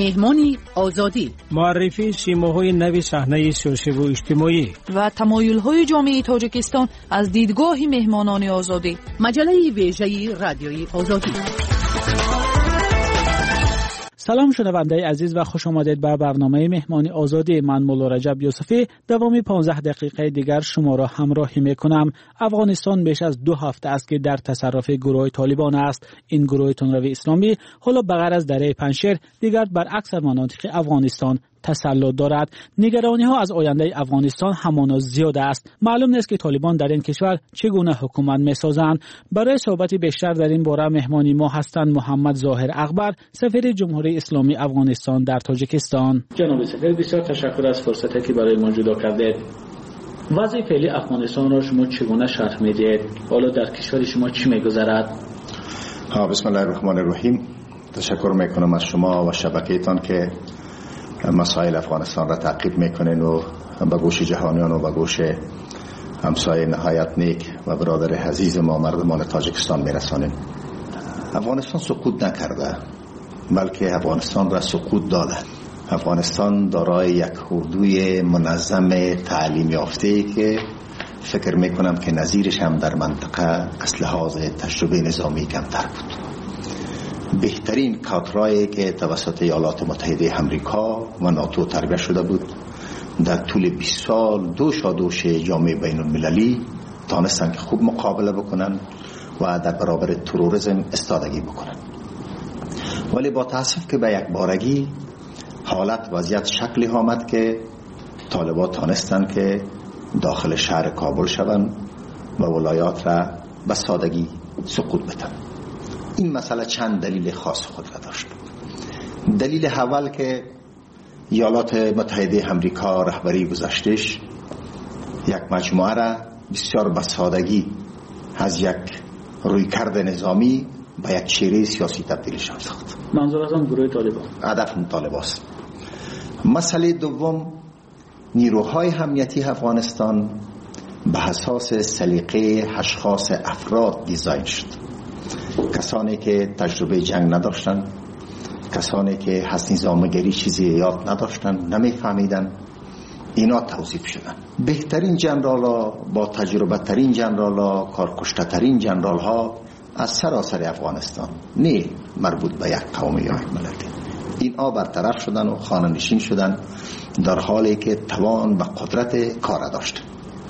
Speaker 5: مهمانی آزادی،
Speaker 17: معرفی شیماهای نوی صحنه سیاسی و اجتماعی
Speaker 10: و تمایل‌های جامعه تاجیکستان از دیدگاه مهمانان آزادی.
Speaker 5: مجله ویژه رادیوی آزادی.
Speaker 18: سلام شنونده عزیز و خوش آمدید به برنامه مهمانی آزادی. من مولا رجب یوسفی دوام 15 دقیقه دیگر شما را همراهی میکنم. افغانستان بیش از 2 هفته است که در تصرف گروه طالبان است. این گروه تندروی اسلامی حالا بغیر از دره پنجشیر دیگر بر اکثر مناطق افغانستان تسلط دارد. نگرانی ها از آینده افغانستان همانا زیاد است. معلوم نیست که طالبان در این کشور چگونه حکومت میسازند. برای صحبت بیشتر در این باره مهمانی ما هستند محمد ظاهر اکبر، سفیر جمهوری اسلامی افغانستان در تاجیکستان. جناب سفیر، بسیار تشکر از فرصتی که برای ما جدا کردید. وضع فعلی افغانستان را شما چگونه شرح میدید؟ حالا در کشور شما چی میگذرد؟
Speaker 13: بسم الله الرحمن الرحیم. تشکر میکنم از شما و شبکه‌تان که مسائل افغانستان را تعقیب میکنین و به گوش جهانیان و به گوش همسایه نهایت نیک و برادر عزیز ما مردمان تاجیکستان میرسانین. افغانستان سقوط نکرده، بلکه افغانستان را سقوط داده. افغانستان دارای یک اردوی منظم تعلیم یافته که فکر میکنم که نظیرش هم در منطقه از لحاظ تجربه نظامی کمتر بود. بهترین کادرایی که توسط ایالات متحده آمریکا و ناتو تربیت شده بود در طول 20 سال دوش جامعه بین المللی تانستن که خوب مقابله بکنن و در برابر تروریسم استادگی بکنن. ولی با تاسف که به یک بارگی حالت وضعیت شکلی آمد که طالبان تانستن که داخل شهر کابل شوند و ولایات را به سادگی سقوط بدن. این مسئله چند دلیل خاص خود را داشت. دلیل اول که ایالات متحده آمریکا رهبری گذاشتش یک مجموعه را بسیار به سادگی از یک رویکرد نظامی به یک چهره سیاسی تبدیلش ساخت.
Speaker 18: منظور از آن گروه طالبان؟
Speaker 13: هدف طالبان است. مسئله دوم، نیروهای امنیتی افغانستان به اساس سلیقه اشخاص افراد دیزاین شد. کسانی که تجربه جنگ نداشتن، کسانی که از نظامگری چیزی یاد نداشتن، نمیفهمیدن، اینا توظیف شدن. بهترین جنرالا با تجربه ترین جنرالا، کارکشته ترین جنرال ها از سراسر افغانستان، نه مربوط به یک قوم یا یک ملت، اینا برطرف شدن و خانه نشین شدن در حالی که توان و قدرت کار داشتن.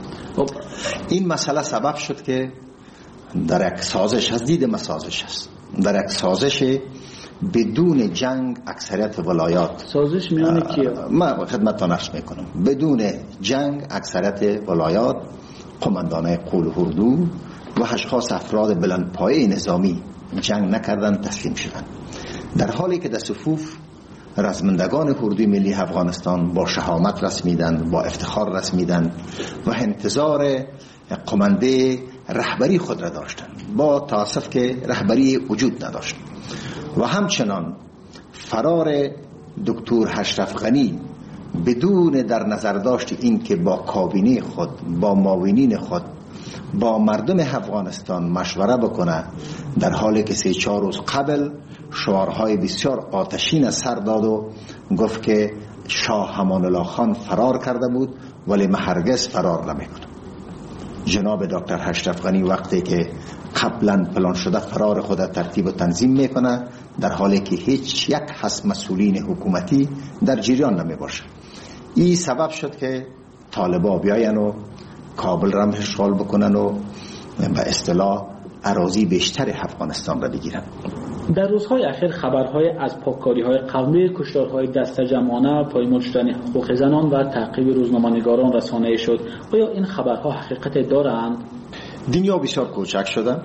Speaker 13: این مسئله سبب شد که در یک سازش از دید مسازش است، در یک سازش بدون جنگ اکثریت ولایات،
Speaker 18: سازش میان کیا؟
Speaker 13: من خدمتتان عرض میکنم، بدون جنگ اکثریت ولایات قماندانای قول اردو و اشخاص افراد بلندپایه نظامی جنگ نکردن، تسلیم شدن، در حالی که در صفوف رزمندگان اردوی ملی افغانستان با شهامت رسمیدن، با افتخار رسمیدن و انتظار قمانده رهبری خود را داشتن، با تاسف که رهبری وجود نداشت. و همچنان فرار دکتر اشرف غنی بدون در نظر داشت این که با کابینه خود، با معاونین خود، با مردم افغانستان مشوره بکنه، در حالی که 3-4 روز قبل شعارهای بسیار آتشین سر داد و گفت که شاه امان الله خان فرار کرده بود ولی من هرگز فرار نمیکنم. جناب دکتر اشرف غنی وقتی که قبلا پلان شده فرار خود ترتیب و تنظیم میکنه، در حالی که هیچ یک از مسئولین حکومتی در جریان نمی باشه. این سبب شد که طالبان بیاین و کابل را اشغال بکنن و به اصطلاح اراضی بیشتر افغانستان را بگیرن.
Speaker 18: در روزهای اخیر خبرهای از پاککاری‌های قومی، کشتارهای دستجمعانه، پایمال شدن حقوق زنان و تعقیب روزنامه‌نگاران رسانه‌ای شد. آیا این خبرها حقیقت دارند؟
Speaker 13: دنیا بسیار کوچک شده.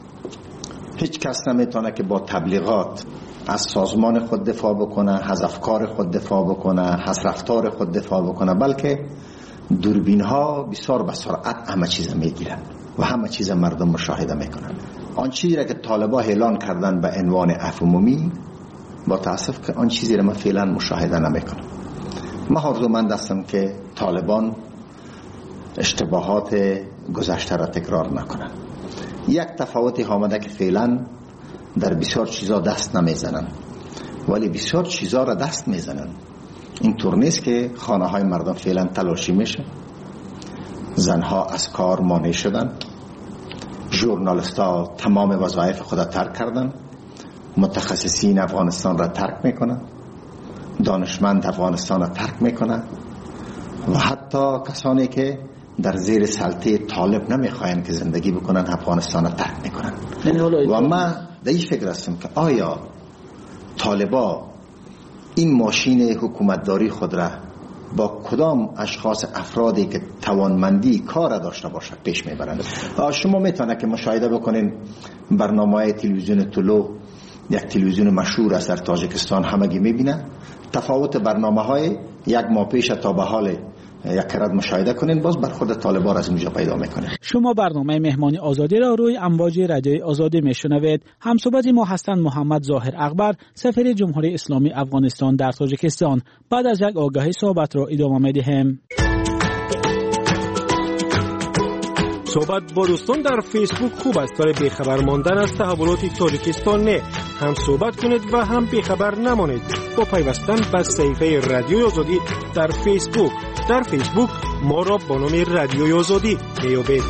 Speaker 13: هیچ کس نمیتونه که با تبلیغات از سازمان خود دفاع بکنه، از افکار خود دفاع بکنه، از رفتار خود دفاع بکنه، بلکه دوربین ها بسیار به سرعت همه چیز میگیرن و همه چیز مردم مشاهده میکنن. آن چیزی را که طالبان اعلان کردن به عنوان عفو عمومی، با تاسف که آن چیزی را من فعلا مشاهده نمیکنم. من آرزومند هستم که طالبان اشتباهات گذشته را تکرار نکنن. یک تفاوتی آمده که فعلا در بسیار چیزا دست نمیزنن. ولی بسیار چیزا را دست میزنن. اینطور نیست که خانه های مردم فعلا تلاشی میشه. زنها از کار مانع شدن، ژورنالیست ها تمام وظایف خود ترک کردن، متخصصین افغانستان را ترک میکنن، دانشمند افغانستان را ترک میکنن و حتی کسانی که در زیر سلطه طالب نمیخواین که زندگی بکنن افغانستان را ترک میکنن. و من در این فکر هستم که آیا طالبا این ماشین حکومتداری خود را با کدام اشخاص افرادی که توانمندی کار داشته باشه پیش میبرند؟ شما میتونه که مشاهده بکنین برنامه تلویزیون طلوع، یک تلویزیون مشهور است در تاجیکستان، همگی میبینن. تفاوت برنامه های یک ماه پیش تا به حال یک کرد مشاهده کنین، باز برخورد طالبان از اینجا پیدا میکنه.
Speaker 18: شما برنامه مهمانی آزادی را روی امواج رادیوی آزادی میشنوید. همصحبت ما هستند محمد ظاهر اکبر، سفیر جمهوری اسلامی افغانستان در تاجیکستان. بعد از یک آگاهی صحبت را ادامه میدهیم.
Speaker 17: صحبت با دوستان در فیسبوک خوب است، ولی بیخبر ماندن از تحولات تاجیکستان نه. هم صحبت کنید و هم بیخبر نمانید با پیوستن به صفحه رادیوی آزادی در فیسبوک. در فیسبوک ما را با نام رادیوی آزادی میابید.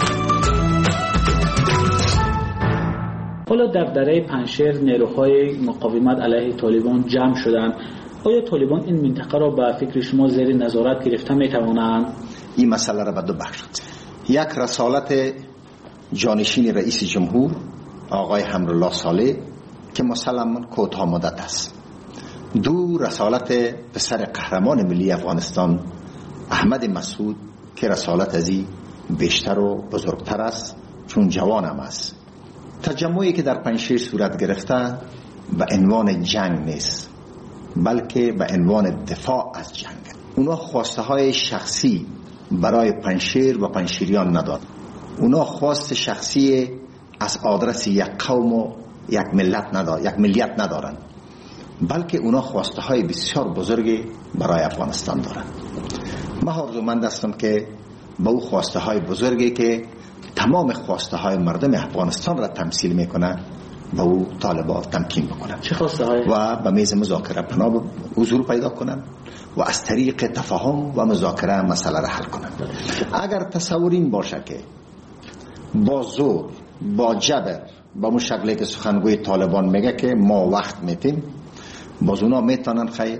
Speaker 18: حالا در دره پنجشیر نیروهای مقاومت علیه طالبان جمع شدند. آیا طالبان این منطقه را به فکر شما زیر نظارت گرفته میتوانند؟
Speaker 13: این مسئله را به دو بخش شد. یک رسالت جانشین رئیس جمهور آقای حمدالله صالح که مسلماً کوتاه مدت است. دو رسالت پسر قهرمان ملی افغانستان احمد مسعود که رسالت ازی بیشتر و بزرگتر است چون جوانم است. تجمعی که در پنجشیر صورت گرفته به عنوان جنگ نیست، بلکه به عنوان دفاع از جنگ. اونا خواسته های شخصی برای پنجشیر و پنجشیریان ندارد. اونا خواست شخصی از آدرس یک قوم و یک ملیت ندارند، بلکه اونا خواسته های بسیار بزرگی برای افغانستان دارند. من آرزومند هستم که با او خواسته های بزرگی که تمام خواسته های مردم افغانستان را تمثیل میکنه با او طالبان تمکین بکنن.
Speaker 18: چه خواسته های؟
Speaker 13: و به میز مذاکره پناه حضور پیدا کنن و از طریق تفاهم و مذاکره مسئله را حل کنن. اگر تصور این باشه که با زور، با جبر، با اون شکلی که سخنگوی طالبان میگه که ما وقت میتیم، باز اونا میتونن خیلی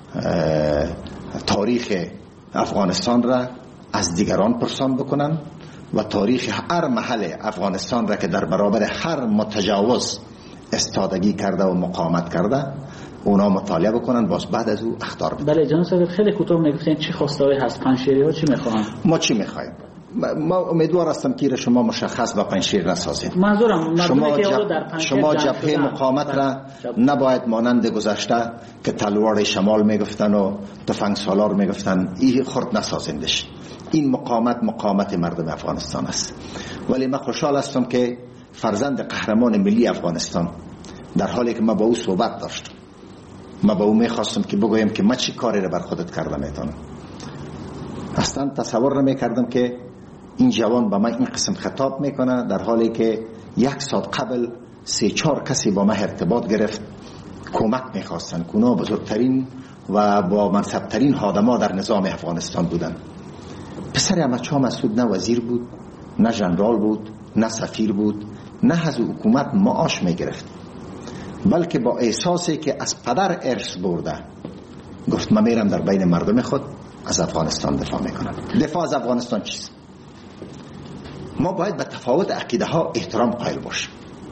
Speaker 13: تاریخ افغانستان را از دیگران پرسان بکنن و تاریخ هر محل افغانستان را که در برابر هر متجاوز استادگی کرده و مقاومت کرده اونا مطالعه بکنن، باز بعد از او اخطار بدن.
Speaker 18: بله جناب صاحب، خیلی کوتاه میگفتین چی خواسته هست؟ پنجشیری ها چی میخوان؟
Speaker 13: ما چی میخوایم؟ ما امیدوار هستم که شما مشخص با پنجشیر نسازید.
Speaker 18: منظورم
Speaker 13: شما جبهه مقاومت را نباید مانند گذشته که تلوار شمال میگفتن و تفنگ سالار میگفتن این خرد نسازندش. این مقاومت مردم افغانستان است. ولی من خوشحال هستم که فرزند قهرمان ملی افغانستان در حالی که ما با او صحبت داشتم، ما با او میخواستم که بگویم که ما چی کاری را بر خودت کرده میتونم. اصلا تصور نمیکردم که این جوان با من این قسم خطاب میکنه در حالی که 1 ساعت قبل 3-4 کسی با من ارتباط گرفت، کمک میخواستن که اونا بزرگترین و با منصبترین خادما در نظام افغانستان بودن. پسر احمد شاه مسعود نه وزیر بود، نه ژنرال بود، نه سفیر بود، نه از حکومت معاش میگرفت، بلکه با احساسی که از پدر ارث برده گفت من میرم در بین مردم خود از افغانستان دفاع میکنم. دفاع از افغانستان چیست؟ ما باید به تفاوت عقیده ها احترام قائل باشیم.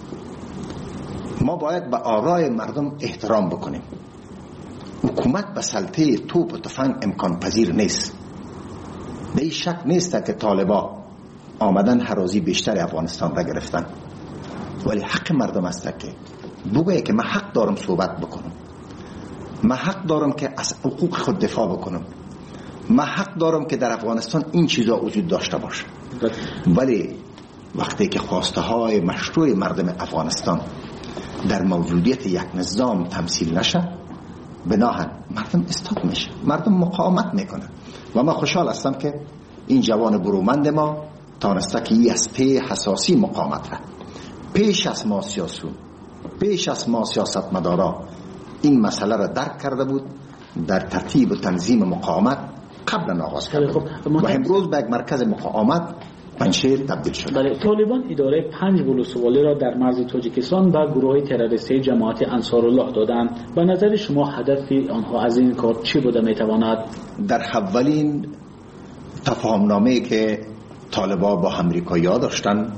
Speaker 13: ما باید به آرای مردم احترام بکنیم. حکومت به سلطه توپ و تفنگ امکان پذیر نیست. به این شک نیست که طالبا آمدن هرازی بیشتر افغانستان را گرفتن، ولی حق مردم است که بگویه که من حق دارم صحبت بکنم، من حق دارم که از حقوق خود دفاع بکنم، من حق دارم که در افغانستان این چیزا وجود داشته باشه. ولی وقتی که خواسته های مشروع مردم افغانستان در موجودیت یک نظام تمثیل نشه، بناهن مردم استاپ میشه، مردم مقاومت میکنه. و من خوشحال هستم که این جوان برومند ما تانسته که این از پی حساسی مقاومت را پیش از ما سیاسون، پیش از ما سیاستمدارا این مسئله را درک کرده بود، در ترتیب و تنظیم مقاومت قبلا آغاز کرده بود و امروز به یک مرکز مقاومت پنجشیر تبدیل شد.
Speaker 18: بله، طالبان اداره 5 ولسوالی را در مرز تاجیکستان به گروه تروریستی جماعت انصارالله دادند. به نظر شما هدف آنها از این کار چی بوده میتواند؟
Speaker 13: در اولین تفاهمنامه‌ای که طالبان با امریکایی‌ها داشتن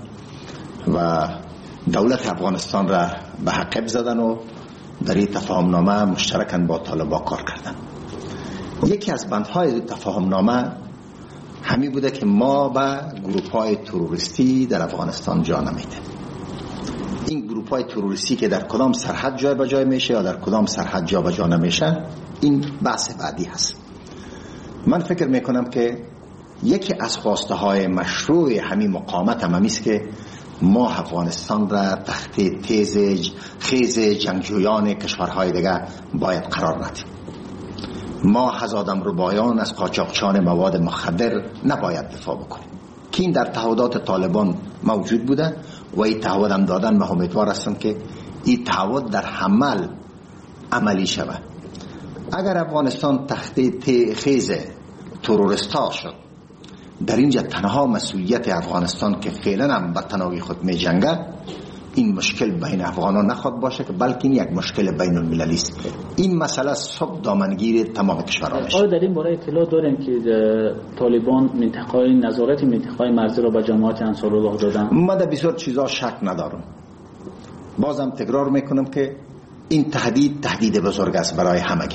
Speaker 13: و دولت افغانستان را به حقیب زدن و در این تفاهمنامه مشترکاً با طالبان کار کردن. یکی از بندهای تفاهمنامه همین بوده که ما به گروه‌های تروریستی در افغانستان جا نمیدیم. این گروه‌های تروریستی که در کدام سرحد جای به جای میشه یا در کدام سرحد جا به جا نمیشه، این بحث بعدی هست. من فکر میکنم که یکی از خواسته های مشروع همین مقاومت هم است که ما افغانستان را تحت خیز جنگجویان کشورهای دیگه باید قرار ندیم. ما از آدمربایان، از قاچاقچیان مواد مخدر نباید دفاع بکنیم که این در تعهدات طالبان موجود بوده و این تعهد هم دادن. من امیدوار هستم که این تعهد در عملی شود. اگر افغانستان تحت خیز تروریستا شد، در اینجا تنها مسئولیت افغانستان که فعلا هم به تنهایی خود می جنگه، این مشکل بین افغانان نخواد باشه که بلکه این یک مشکل بین المللی است. این مسئله صبح دامنگیر تمام کشورها میشه.
Speaker 18: آیا در این باره اطلاع داریم که طالبان نظارت منطقه مرزی را به جماعت انصارالله دادن؟
Speaker 13: من در بسیار چیزا شک ندارم. بازم تکرار میکنم که این تهدید بزرگ است برای همگی.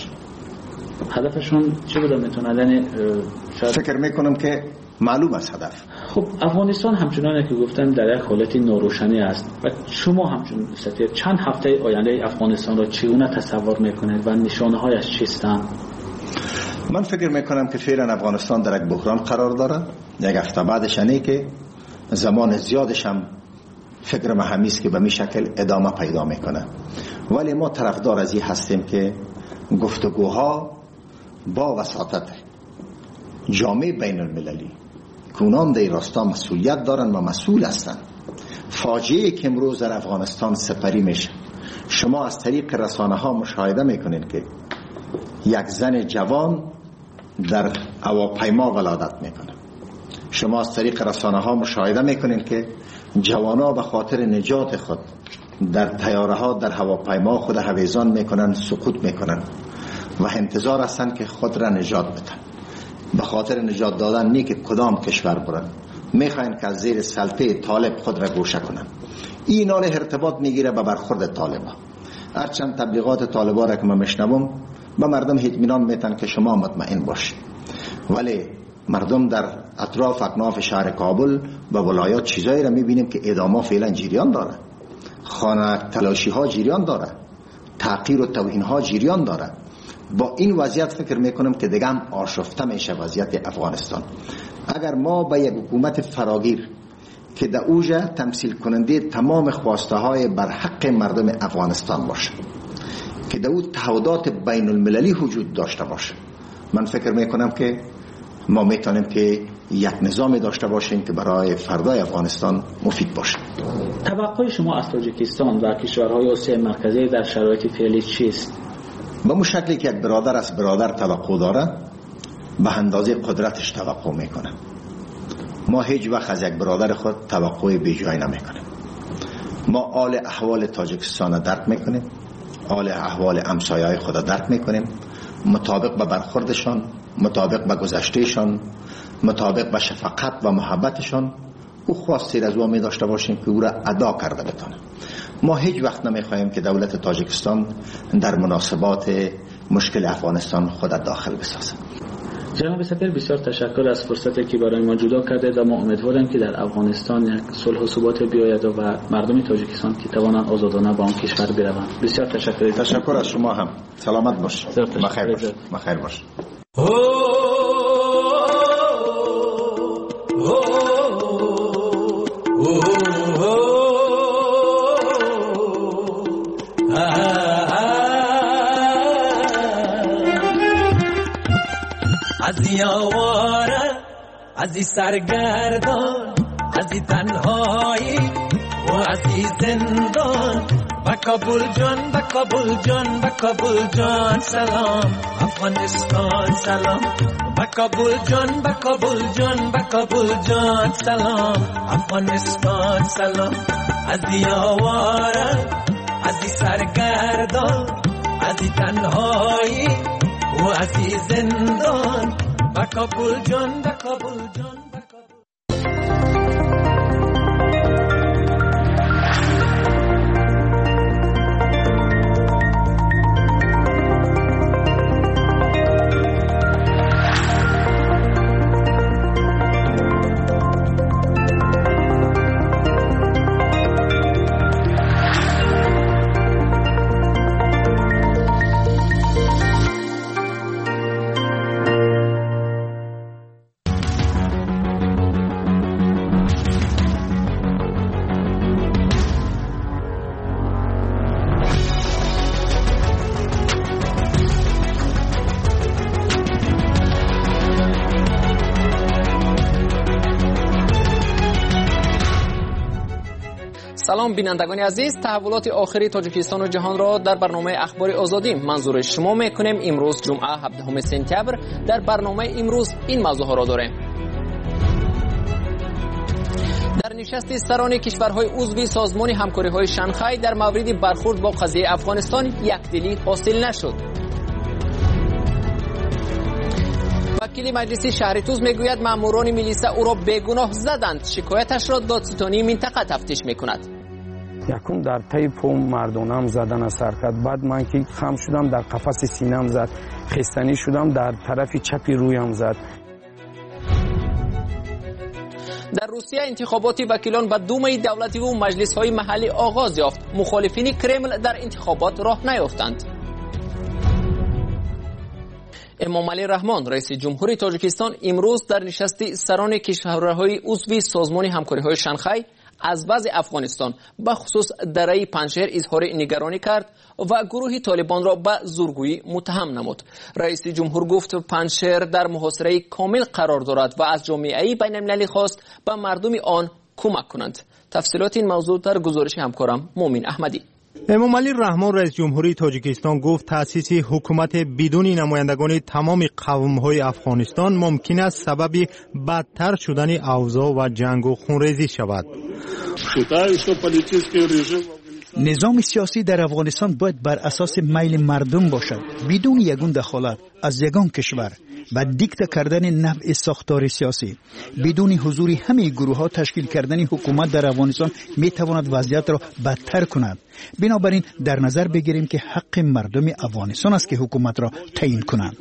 Speaker 18: هدفشون چی بوده میتونه؟
Speaker 13: فکر میکنم که معلوم است هدف.
Speaker 18: خب افغانستان همچنان که گفتن در یک حالت ناروشنی است و شما همچنان چند هفته آینده افغانستان را چگونه تصور میکنید و نشانه هایش چیستند؟
Speaker 13: من فکر میکنم که فعلا افغانستان در یک بحران قرار داره. یک هفته بعدش اینه که زمان زیادش هم فکر من همیست که به می شکل ادامه پیدا میکنه. ولی ما طرفدار از این هستیم که گفتگوها با وساطت جامعه بین المللی که اونام در راستا مسئولیت دارن و مسئول هستن. فاجعه که امروز در افغانستان سپری میشه، شما از طریق رسانه ها مشاهده میکنین که یک زن جوان در هواپیما ولادت میکنه. شما از طریق رسانه ها مشاهده میکنین که جوانا به خاطر نجات خود در طیاره ها در هواپیما خود هویزان میکنن، سقوط میکنن و انتظار هستن که خود را نجات بدن. به خاطر نجات دادن نی که کدام کشور برن، میخواین که از زیر سلطه طالب خود را گوشه کنن. این حال ارتباط میگیره به برخورد طالبا. هرچند تبلیغات طالبا را که من میشنوم به مردم اطمینان میتن که شما مطمئن باشید، ولی مردم در اطراف اکناف شهر کابل و ولایات چیزایی را میبینیم که اعدام ها فعلا جریان داره، خانه تلاشی ها جریان داره، تحقیر و توهین ها جریان داره. با این وضعیت فکر میکنم که دیگه هم آشفته میشه وضعیت افغانستان. اگر ما با یک حکومت فراگیر که در اوجه تمثیل کننده تمام خواسته های بر حق مردم افغانستان باشه، که در او تعهدات بین المللی وجود داشته باشه، من فکر میکنم که ما میتونیم که یک نظام داشته باشیم که برای فردای افغانستان مفید باشه.
Speaker 18: توقع شما از تاجیکستان و کشورهای آسیای مرکزی در شرایط فعلی چیست؟
Speaker 13: به اون شکلی که یک برادر از برادر توقع داره، به اندازه قدرتش توقع میکنه. ما هیچ وقت از یک برادر خود توقع بیجای نمیکنیم. ما حال احوال تاجیکستان درک میکنیم، حال احوال همسایه‌های خود درک میکنیم، مطابق به برخوردشان، مطابق به گذشتهشان، مطابق به شفقت و محبتشان او خواسته از او می داشته باشیم که او را ادا کرده بتونه. ما هیچ وقت نمیخواهیم که دولت تاجیکستان در مناسبات مشکل افغانستان خود داخل بسازه.
Speaker 18: جناب سفیر، بسیار تشکر از فرصتی که برای ما جدا کرده و ما امیدواریم که در افغانستان یک صلح و ثبات بیاید و مردم تاجیکستان که توانند آزادانه به آن کشور بروند. بسیار تشکر.
Speaker 13: تشکر از شما هم. سلامت باش. بخیر باش. بخیر باش.
Speaker 6: از یاواره، از سرگردان، از تنهایی و از زندان، با کابل جان با کابل جان با کابل جان سلام افغانستان سلام با کابل جان با کابل جان با کابل جان سلام افغانستان سلام از دیواره از سرگردان از تنهایی و از زندان با کابل جان با کابل جان
Speaker 1: سلام بینندگان عزیز، تحولات آخری تاجیکستان و جهان را در برنامه اخبار آزادی منظور شما میکنیم. امروز جمعه 17 سپتامبر. در برنامه امروز این موضوع ها را داریم. در نشست سران کشورهای عضو سازمان همکاری‌های شانگهای در مورد برخورد با قضیه افغانستان یکدلی حاصل نشد. وکیل مجلس شهر توز میگوید ماموران میلیسا او را بیگناه زدند. شکایتش را دادستانی منطقه تفتیش میکند.
Speaker 2: یکم در تیپ مردونم زدن سر کرد. بعد من که خم شدم در قفس سینم زد. خستنی شدم در طرف چپی رویم زد.
Speaker 1: در روسیه انتخابات وکیلان به دومه دولتی و مجلس‌های محلی آغاز یافت. مخالفین کرمل در انتخابات راه نیافتند. امامعلی رحمان رئیس جمهوری تاجیکستان امروز در نشست سران کشورهای عضو سازمان همکاری‌های شانگهای از وضع افغانستان به خصوص دره پنجشیر اظهار نگرانی کرد و گروه طالبان را به زورگویی متهم نمود. رئیس جمهور گفت پنجشیر در محاصره کامل قرار دارد و از جامعه بین‌المللی خواست به مردم آن کمک کنند. تفصیلات این موضوع در گزارش همکارم مومن احمدی.
Speaker 17: امامعلی رحمان رئیس جمهوری تاجیکستان گفت تأسیس حکومت بدون نمایندگان تمام قوم‌های افغانستان ممکن است سبب بدتر شدن اوضاع و جنگ و خونریزی شود.
Speaker 4: نظام سیاسی در افغانستان باید بر اساس میل مردم باشد، بدون یگان دخالت از یگان کشور و دیکته کردن نوع ساختار سیاسی. بدون حضور همه گروه ها تشکیل کردن حکومت در افغانستان می تواند وضعیت را بدتر کند. بنابراین در نظر بگیریم که حق مردم افغانستان است که حکومت را تعیین کنند.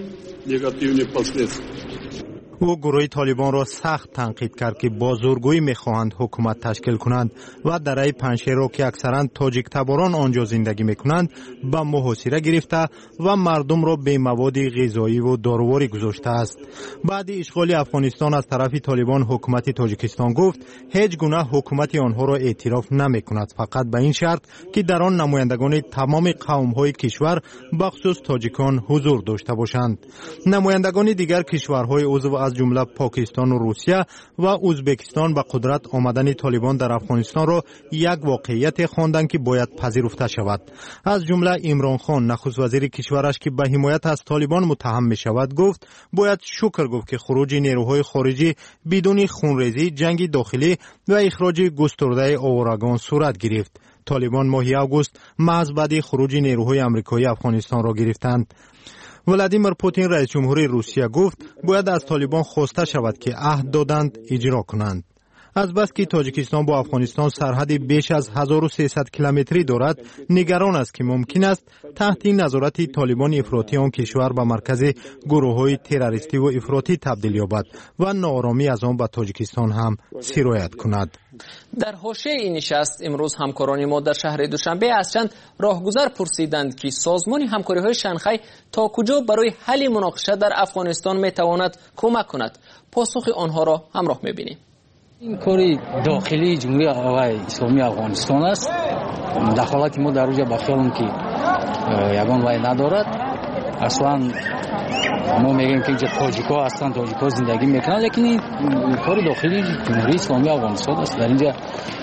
Speaker 17: او گروه طالبان را سخت تنقید کرد که با زورگویی می‌خواهند حکومت تشکیل کنند و دره پنجشیر را که اکثرا تاجیک تباران آنجا زندگی می‌کنند به محاصره گرفته و مردم را به مواد غذایی و دارویی گذاشته است. بعد اشغال افغانستان از طرف طالبان حکومت تاجیکستان گفت هیچ گونه حکومت آنها را اعتراف نمی‌کند، فقط به این شرط که در آن نمایندگان تمام قوم‌های کشور بخصوص تاجیکان حضور داشته باشند. نمایندگان دیگر کشورهای عضو از جمله پاکستان و روسیه و ازبکستان به قدرت آمدن طالبان در افغانستان را یک واقعیت خواندند که باید پذیرفته شود. از جمله عمران خان نخست وزیر کشورش که به حمایت از طالبان متهم می شود گفت باید شکر گفت که خروج نیروهای خارجی بدون خونریزی، جنگ داخلی و اخراج گسترده آوارگان صورت گرفت. طالبان ماه آگوست محض بعد خروج نیروهای آمریکایی افغانستان را گرفتند. ولادیمیر پوتین رئیس جمهوری روسیه گفت باید از طالبان خواسته شود که عهد دادند اجرا کنند. از بس که تاجیکستان با افغانستان سرحد بیش از 1300 کیلومتری دارد، نگران است که ممکن است تحت نظارت طالبان افراطی آن کشور به مرکز گروه‌های تروریستی و افراطی تبدیل یابد و ناآرامی از آن به تاجیکستان هم سرایت کند.
Speaker 1: در حاشیه این نشست امروز همکاران ما در شهر دوشنبه از چند راهگذر پرسیدند که سازمان همکاری‌های شانگهای تا کجا برای حل مناقشه در افغانستان میتواند کمک کند. پاسخ آنها را همراه می‌بینیم.
Speaker 7: این کاری داخلی جمهوری اسلامی افغانستان است. دخالت ما در اوجا با خیالم که یگان وای ندارد. اصلا ما میگیم که اینجا تاجیک‌ها هستند، تاجیک‌ها زندگی میکنند، لیکن این کار داخلی جمهوری اسلامی افغانستان است. در اینجا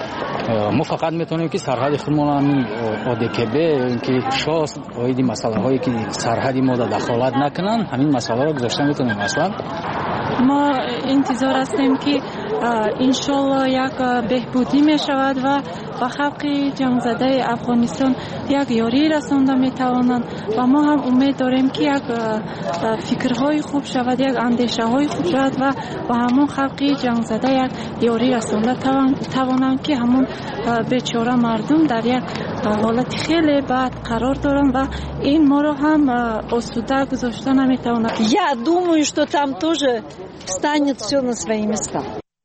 Speaker 7: ما فقط میتونیم که سرحد خودمون همین ODKB که شاست اویدی مسئله هایی که سرحدی ما دخالت نکنن همین مسئله رو گذاشته میتونیم. اصلا
Speaker 8: ما انتظار هستیم که انشالله یک بهبودی می شود و به خلق جنگ زده افغانستان یک یاری رسانده می توانند و ما هم امید داریم که یک فکرهای خوب شود، یک اندیشه های خوب شود و همون خلق جنگ زده یک یاری رسانده توانند که همون بیچاره مردم در یک حالت خیلی بد قرار دارن و این ما رو هم آسوده گذاشته نمی توانند.
Speaker 12: Я думаю, что там тоже станет все на свои места.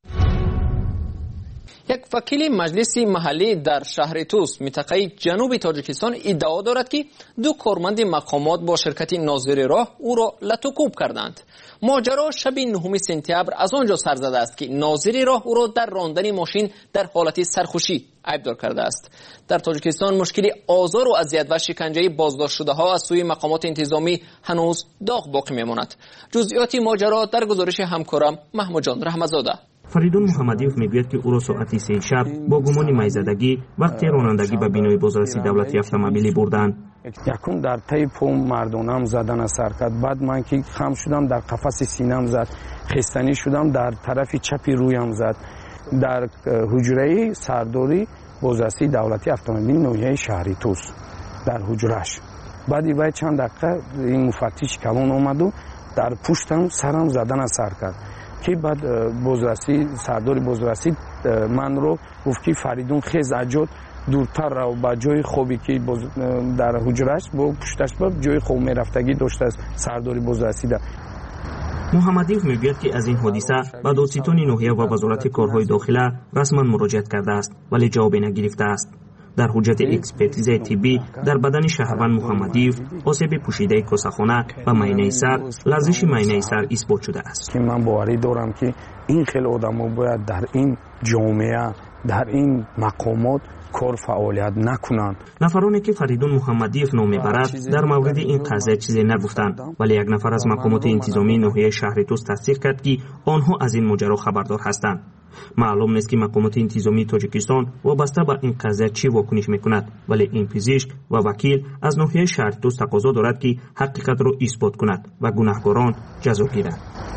Speaker 1: یک وکیل مجلس محلی در شهر توس منطقه جنوب تاجیکستان ادعا دارد که دو کارمند مقامات با شرکت ناظر راه او را لطوکوب کردند. ماجرا شب 9 سپتامبر از آنجا سر زده است که ناظر راه او را در راندن ماشین در حالت سرخوشی عیبدار کرده است. در تاجیکستان مشکل آزار و اذیت و شکنجه بازداشت شده ها از سوی مقامات انتظامی هنوز داغ باقی میماند. جزئیات ماجرا در گزارش همکارم محمود جان رحمتزاده.
Speaker 23: فریدون محمدیوف میگوید که او را ساعت 3 شب با گمان میزدگی وقتی رانندگی به بینای بازرسی دولتی اتومبیلی بردند.
Speaker 2: یکم در تیپ مردونم زدن سرکت، بعد من که خم شدم در قفس سینم زد، خستنی شدم در طرف چپی رویم زد، در حجره سرداری بازرسی دولتی اتومبیلی نوحه شهری توس در حجرهش. بعدی باید چند دقیقه این مفتش کلون اومد و در پشتم سرم زدن سرکت که بعد بازرسی سرداری بازرسی من رو گفت که فریدون خیز اجاد دورتر رو با جای خوبی که در حجرش با پشتش با جای خوب میرفتگی داشته است سرداری بازرسی ده.
Speaker 23: محمدیوف میگوید که از این حادثه به دادستان ناحیه و وزارت کارهای داخله رسما مراجعه کرده است ولی جوابی نگرفته است. در حجت اکسپرتیز طبی در بدن شهروند محمدیوف آسیب پوشیده کاسه‌خانه و معاینه سر، لرزش معاینه سر اثبات شده است.
Speaker 2: من باوری دارم که این خیلی آدم‌ها باید در این جامعه در این مقامات کار فعالیت نکنند.
Speaker 23: نفرانی که فریدون محمدیوف نام میبرد در مورد این قضیه چیزی نگفتند ولی یک نفر از مقامات انتظامی ناحیه شهر توس تصدیق کرد که آنها از این ماجرا خبردار هستند. معلوم نیست که مقامات انتظامی تاجیکستان وابسته به این قضیه چی واکنش میکند ولی این پزشک و وکیل از ناحیه شهر توس تقاضا دارد که حقیقت را اثبات کند و گناهکاران جزا گیرند.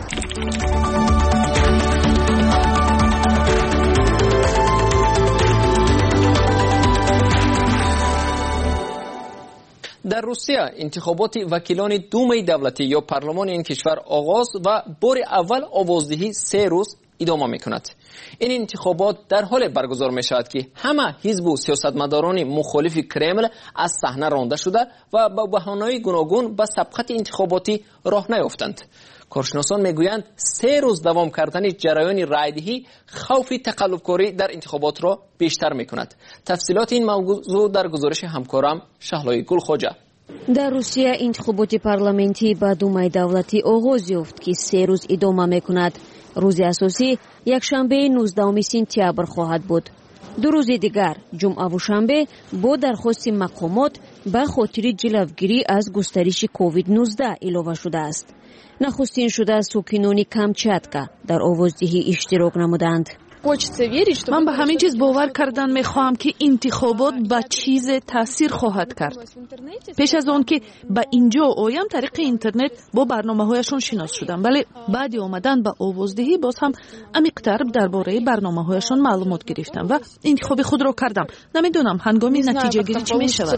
Speaker 1: در روسیه انتخابات وکیلان دومه دولتی یا پارلمان این کشور آغاز و بار اول آوازدهی 3 روز ادامه میکند. این انتخابات در حال برگزار می شود که همه حزب و سیاستمداران مخالف کرمل از صحنه رانده شده و با بهانه‌های گوناگون به سبقت انتخاباتی راه نیافتند. کارشناسان میگویند 3 روز دوام کردن جریان رایدهی خوف تقلبکاری در انتخابات را بیشتر میکند. تفصیلات این موضوع در گزارش همکارم شهلای گلخواجه.
Speaker 9: در روسیه انتخابات پارلمانتی با دومای دولتی آغاز یافت که 3 روز ادامه میکند. روز اساسی یکشنبه 19 سپتامبر خواهد بود. 2 روز دیگر جمعه و شنبه با درخواست مقامات به خاطر جلوگیری از گسترش کووید 19 علاوه شده است. نخستین شده ساکنان کامچاتکا در آوازدهی اشتراک نمودند.
Speaker 10: من به همین چیز باور کردن میخواهم که انتخابات به چیز تاثیر خواهد کرد. پیش از آن که به اینجا آیم طریق اینترنت با برنامه هایشون شناس شدم ولی بعد آمدن به آوازدهی باز هم عمیق‌تر درباره برنامه هایشون معلومات گرفتم و انتخاب خود را کردم. نمیدونم هنگام نتیجه گیری چی میشود.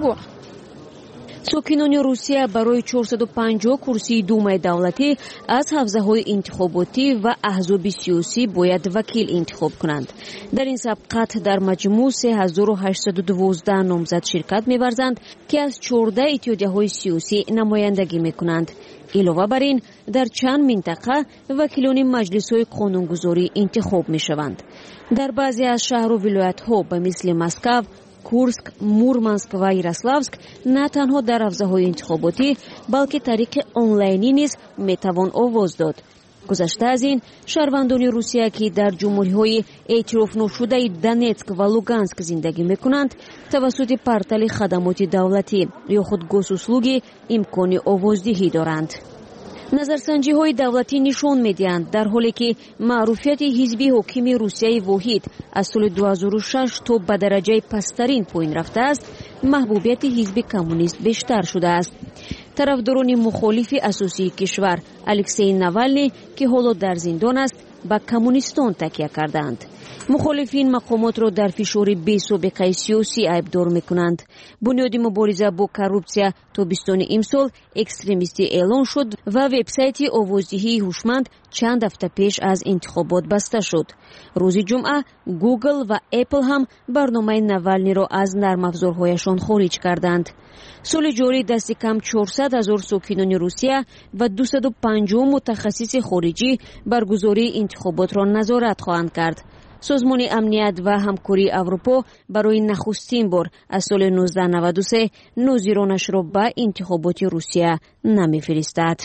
Speaker 9: ساکنان روسیه برای 450 کرسی دومای دولتی از حوزه‌های انتخاباتی و احزاب سیاسی باید وکیل انتخاب کنند. در این سبقت در مجموع 3812 نامزد شرکت می‌ورزند که از 14 اتحادیه‌های سیاسی نمایندگی می‌کنند. علاوه بر این در چند منطقه وکیلان مجلس‌های قانونگذاری انتخاب می‌شوند. در بعضی از شهر و ولایت‌ها به مثل مسکو، کورسک، مورمانسک و یاروسلاوسک نه تنها در حوزه‌های انتخاباتی بلکه طریق آنلاینی نیز میتوان آواز داد. گذشته از این شهروندان روسیه که در جمهوری‌های اعتراف نشده دونتسک و لوگانسک زندگی میکنند توسط پورتال خدمات دولتی یا خود گوسوسلوگی امکان آوازدهی دارند. назарсанҷиҳои давлатӣ нишон медиҳанд дар ҳоле ки маъруфияти ҳизби ҳокими русияи воҳид аз соли 2006 то ба дараҷаи пасттарин поин рафтааст, маҳбубияти ҳизби коммунист бештар шудааст. тарафдорони мухолифи асосии кишвар Алексей Навалний, ки ҳоло дар зиндон аст, ба коммунистон такя карданд. мухолифин мақомотро дар фишори бесобиқаи сиёсӣ айбдор мекунанд. бунёди мубориза бо коррупсия тобистони имсол экстремистӣ эълон шуд ва вебсайти овоздиҳии ҳушманд чанд ҳафта пеш аз интихобот баста шуд. рӯзи ҷумъа Google ва Apple ҳам барномаи Навальнийро аз нармафзорҳояшон хориҷ карданд. соли ҷорӣ дасти кам 400 000 сокинони Русия ва 250 мутахассиси хориҷӣ баргузории интихоботро назорат хоҳанд кард. созмони амният ва ҳамкории Аврупо барои нахустин бор аз соли 1993 нозиронашро ба интихоботи Русия намефиристад.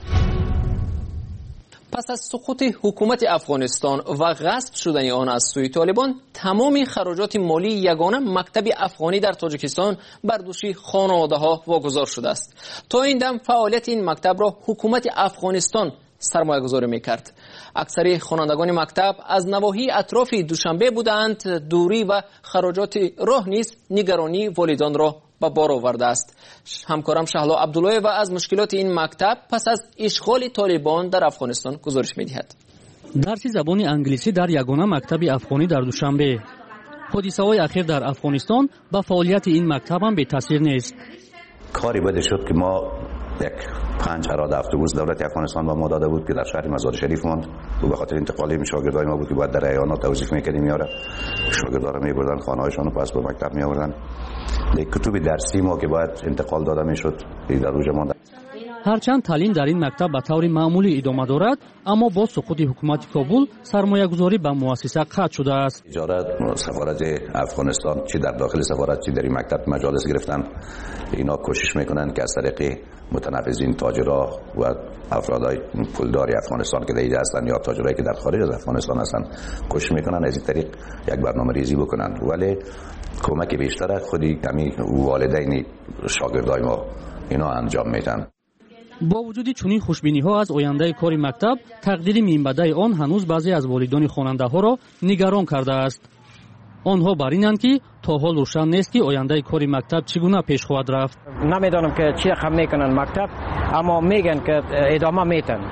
Speaker 1: пас аз суқути ҳукумати Афғонистон ва ғасб шудани он аз сӯи Толибон, тамоми хароҷоти молии ягона мактаби афғонӣ дар Тоҷикистон бар дӯши хонаводаҳо вогузор шудааст. то ин дам фаъолияти ин мактабро ҳукумати Афғонистон сармоягузорӣ мекард. аксари хонандагони мактаб аз навоҳии атрофи Душанбе буданд. дурӣ ва хароҷоти роҳ низ нигаронии волидонро ба бор овардааст. ҳамкорам Шаҳло Абдуллоева аз мушкилоти ин мактаб пас аз ишғоли Толибон дар Афғонистон гузориш медиҳад.
Speaker 11: дарси забони англисӣ дар ягона мактаби афғонӣ дар Душанбе. ҳодисаҳои ахир дар Афғонистон ба фаъолияти ин мактаб ҳам бетаъсир нест.
Speaker 14: کاری بده شد که ما یک 5 حراد اتوبوس دولت افغانستان با ما داده بود که در شهر مزار شریف موند و به خاطر انتقال شاگردای ما بود که باید در ایوانات توظیف میکردیم میاره شاگردا رو میبردن خانه‌هایشون رو پس به مکتب میآوردن. یک کتب درسی ما که باید انتقال داده میشد در روز مانده.
Speaker 11: ҳарчанд таълим дар ин мактаб ба таври маъмулӣ идома дорад, аммо бо суқути ҳукумати Кобул сармоягузорӣ ба муассиса қатъ шудааст.
Speaker 14: اجاره سفارت افغانستان چی در داخل سفارت چی در این مکتب مجالس گرفتن، اینا کوشش میکنن که از طریق متنفذین تاجرها و افرادای پولداری افغانستان که دیگه هستن یا تاجرایی که در خارج از افغانستان هستن کوشش میکنن از این طریق یک برنامه ریزی بکنن، ولی کمک بیشتر خودی کمی والدین شاگردای ما اینا انجام میدن.
Speaker 11: با وجود چنین خوشبینی‌ها از آینده کار مکتب، تقدیر میانبعدی آن هنوز بعضی از والدان خواننده‌ها را نگران کرده است. آنها بر اینند که تا حال روشن نیست که آینده کار مکتب چگونه پیش خواهد رفت.
Speaker 2: نمیدانم که چی رقم میکنن مکتب، اما میگن که ادامه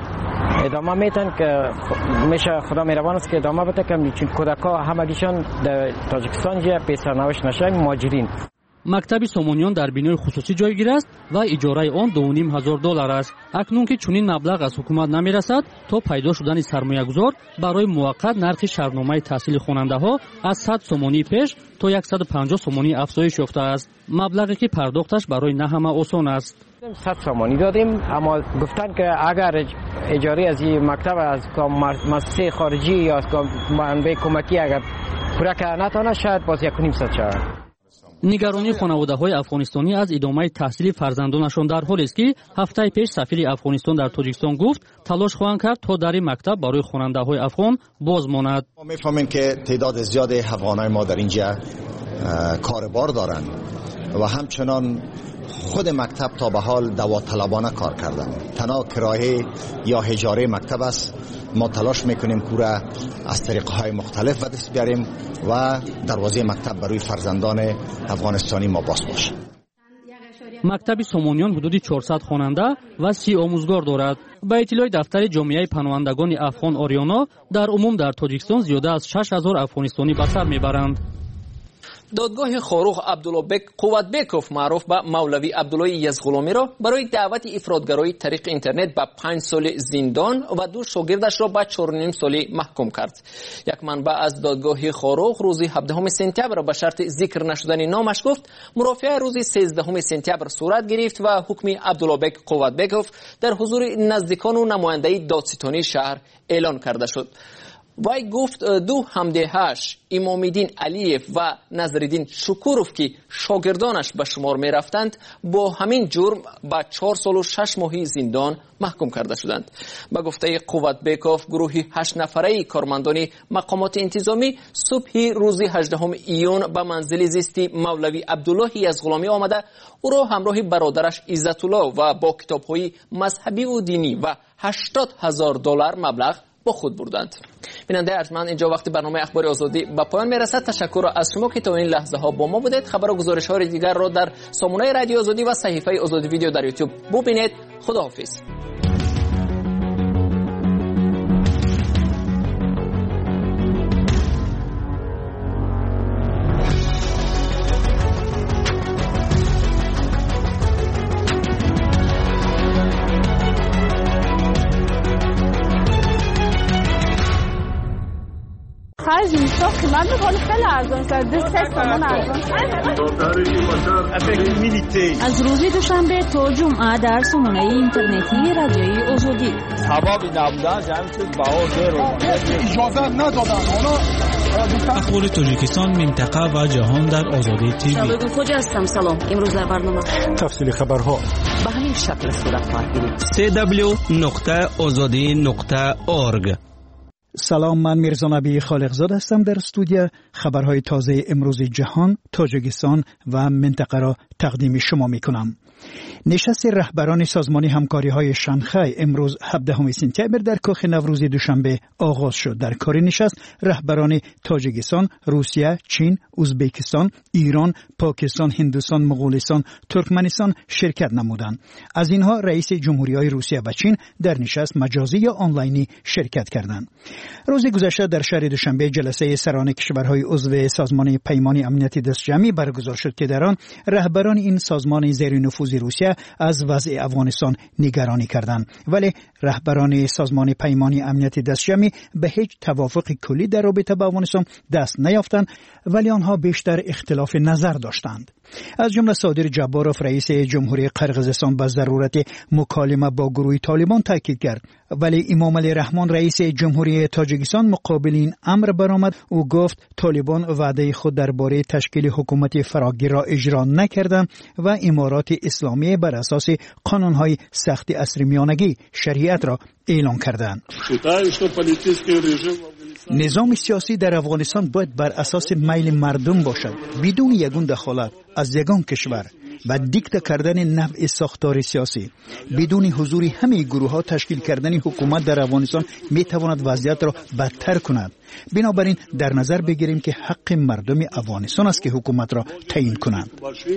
Speaker 2: میتن که میشه خدا مهربان است که ادامه بده که چون کودک‌ها همگیشان در تاجیکستان جا پیش‌سرنوشت نشن مهاجرین.
Speaker 11: مکتب سامونیان در بینای خصوصی جایگیر است و اجاره آن $2,500 است. اکنون که چنین مبلغ از حکومت نمیرسد، تا پیدا شدن سرمایه‌گذار برای موقت نرخ شرطنامه تحصیل خواننده‌ها از 100 سومونی پیش تا 150 سومونی افزایش یافته است. مبلغی که پرداختش برای نه همه آسان است.
Speaker 2: 100 سومونی دادیم، اما گفتن که اگر اجاره از این مکتب از مؤسسه خارجی یا از منبع کمکی اگر پورا نتونه شاید باز 1,500 شود.
Speaker 11: نگرانی خانواده‌های افغانستانی از ادامه تحصیل فرزندانشان در حالی است که هفته پیش سفیر افغانستان در تاجیکستان گفت تلاش خواهند کرد تا در این مکتب برای خواننده‌های افغان باز ماند.
Speaker 13: ما می‌فهمیم که تعداد زیاد افغانای ما در اینجا کاربار دارند و همچنان خود مکتب تا به حال داوطلبانه کار کردن. تنها کرایه یا اجاره مکتب است. ما تلاش میکنیم کورا از طریقهای مختلف به دست بیاریم و دروازه مکتب برای فرزندان افغانستانی ما باز باشه.
Speaker 11: مکتب سامونیان حدود 400 خواننده و 30 آموزگار دارد. با اطلاع دفتر جامعه پناهندگان افغان آریانا، در عموم در تاجیکستان زیاده از 6,000 افغانستانی به سر میبرند.
Speaker 1: دادگاه خاروخ عبدالله قوتبکوف معروف به مولوی عبدالله یزغلامی را برای دعوت افراطگرایی طریق اینترنت به 5 سال زندان و 2 شاگردش را به 4.5 سالی محکوم کرد. یک منبع از دادگاه خاروخ روز 17 سپتامبر به شرط ذکر نشدن نامش گفت مرافعه روز 13 سپتامبر صورت گرفت و حکم عبدالله قوتبکوف در حضور نزدیکان و نماینده دادستانی شهر اعلان کرده شد. وی گفت دو همدهش امام‌الدین علیف و نظرالدین شکوروف که شاگردانش به شمار می رفتند با همین جرم به 4 سال و 6 ماهی زندان محکوم کرده شدند. به گفته قوت بیکوف، گروهی 8 نفره کارمندان مقامات انتظامی صبح روز 18 ایون به منزل زیستی مولوی عبدالله یزغلامی آمده او را همراه برادرش عزت الله و با کتاب‌های مذهبی و دینی و $80,000 مبلغ با خود بردند. بیننده ارجمند، اینجا وقتی برنامه اخبار آزادی به پایان میرسد. تشکر از شما که تا این لحظه ها با ما بودید. خبر و گزارش های دیگر را در سامانه رادیو آزادی و صحیفه آزادی ویدیو در یوتیوب ببینید. خداحافظ.
Speaker 15: خرج میشه قیمت میکنه خیلی ارزان شد. 2 تومان ارزان شد.
Speaker 9: از روز دوشنبه تا جمعه در سامانه اینترنتی رادیوی آزادی.
Speaker 16: سبب نبودن جمع شد اجازه ندادن.
Speaker 18: اخبار تاجیکستان، منطقه و جهان در آزادی تیوی.
Speaker 9: شباب خوش هستم. سلام. امروز در برنامه
Speaker 17: تفصیل خبرها
Speaker 5: به همین شکل صورت خواهد گرفت.
Speaker 4: www.azadi.org. سلام، من میرزا نبی خالقزاد هستم. در استودیو خبرهای تازه امروز جهان، تاجیکستان و منطقه را تقدیم شما میکنم. نشست رهبران سازمان همکاری‌های شانگهای امروز 17 سپتامبر در کاخ نوروز دوشنبه آغاز شد. در کار نشست رهبران تاجیکستان، روسیه، چین، ازبکستان، ایران، پاکستان، هندوستان، مغولستان، ترکمنستان شرکت نمودند. از اینها رئیس جمهوری‌های روسیه و چین در نشست مجازی یا آنلاینی شرکت کردند. روز گذشته در شهر دوشنبه جلسه سران کشورهای عضو سازمان پیمان امنیت دستجمعی برگزار شد که در آن رهبران این سازمان زیر نفوذ روسیه از وضع افغانستان نگرانی کردند، ولی رهبران سازمان پیمان امنیت دستجمعی به هیچ توافق کلی در رابطه با افغانستان دست نیافتند، ولی آنها بیشتر اختلاف نظر داشتند. از جمله صادر جباروف رئیس جمهوری قرقیزستان به ضرورت مکالمه با گروه طالبان تاکید کرد، ولی امام علی رحمان رئیس جمهوری تاجیکستان مقابل این امر برآمد. او گفت طالبان وعده خود درباره تشکیل حکومت فراگیر را اجرا نکردند و امارات اسلامی بر اساس قانون‌های سخت عصر میانگی شریعت را اعلان کردند. نظام سیاسی در افغانستان باید بر اساس میل مردم باشد، بدون یگان دخالت از یگان کشور و دیکته کردن نوع ساختار سیاسی. بدون حضور همه گروه‌ها تشکیل کردن حکومت در افغانستان میتواند وضعیت را بدتر کند. بنابراین در نظر بگیریم که حق مردم افغانستان است که حکومت را تعیین کنند.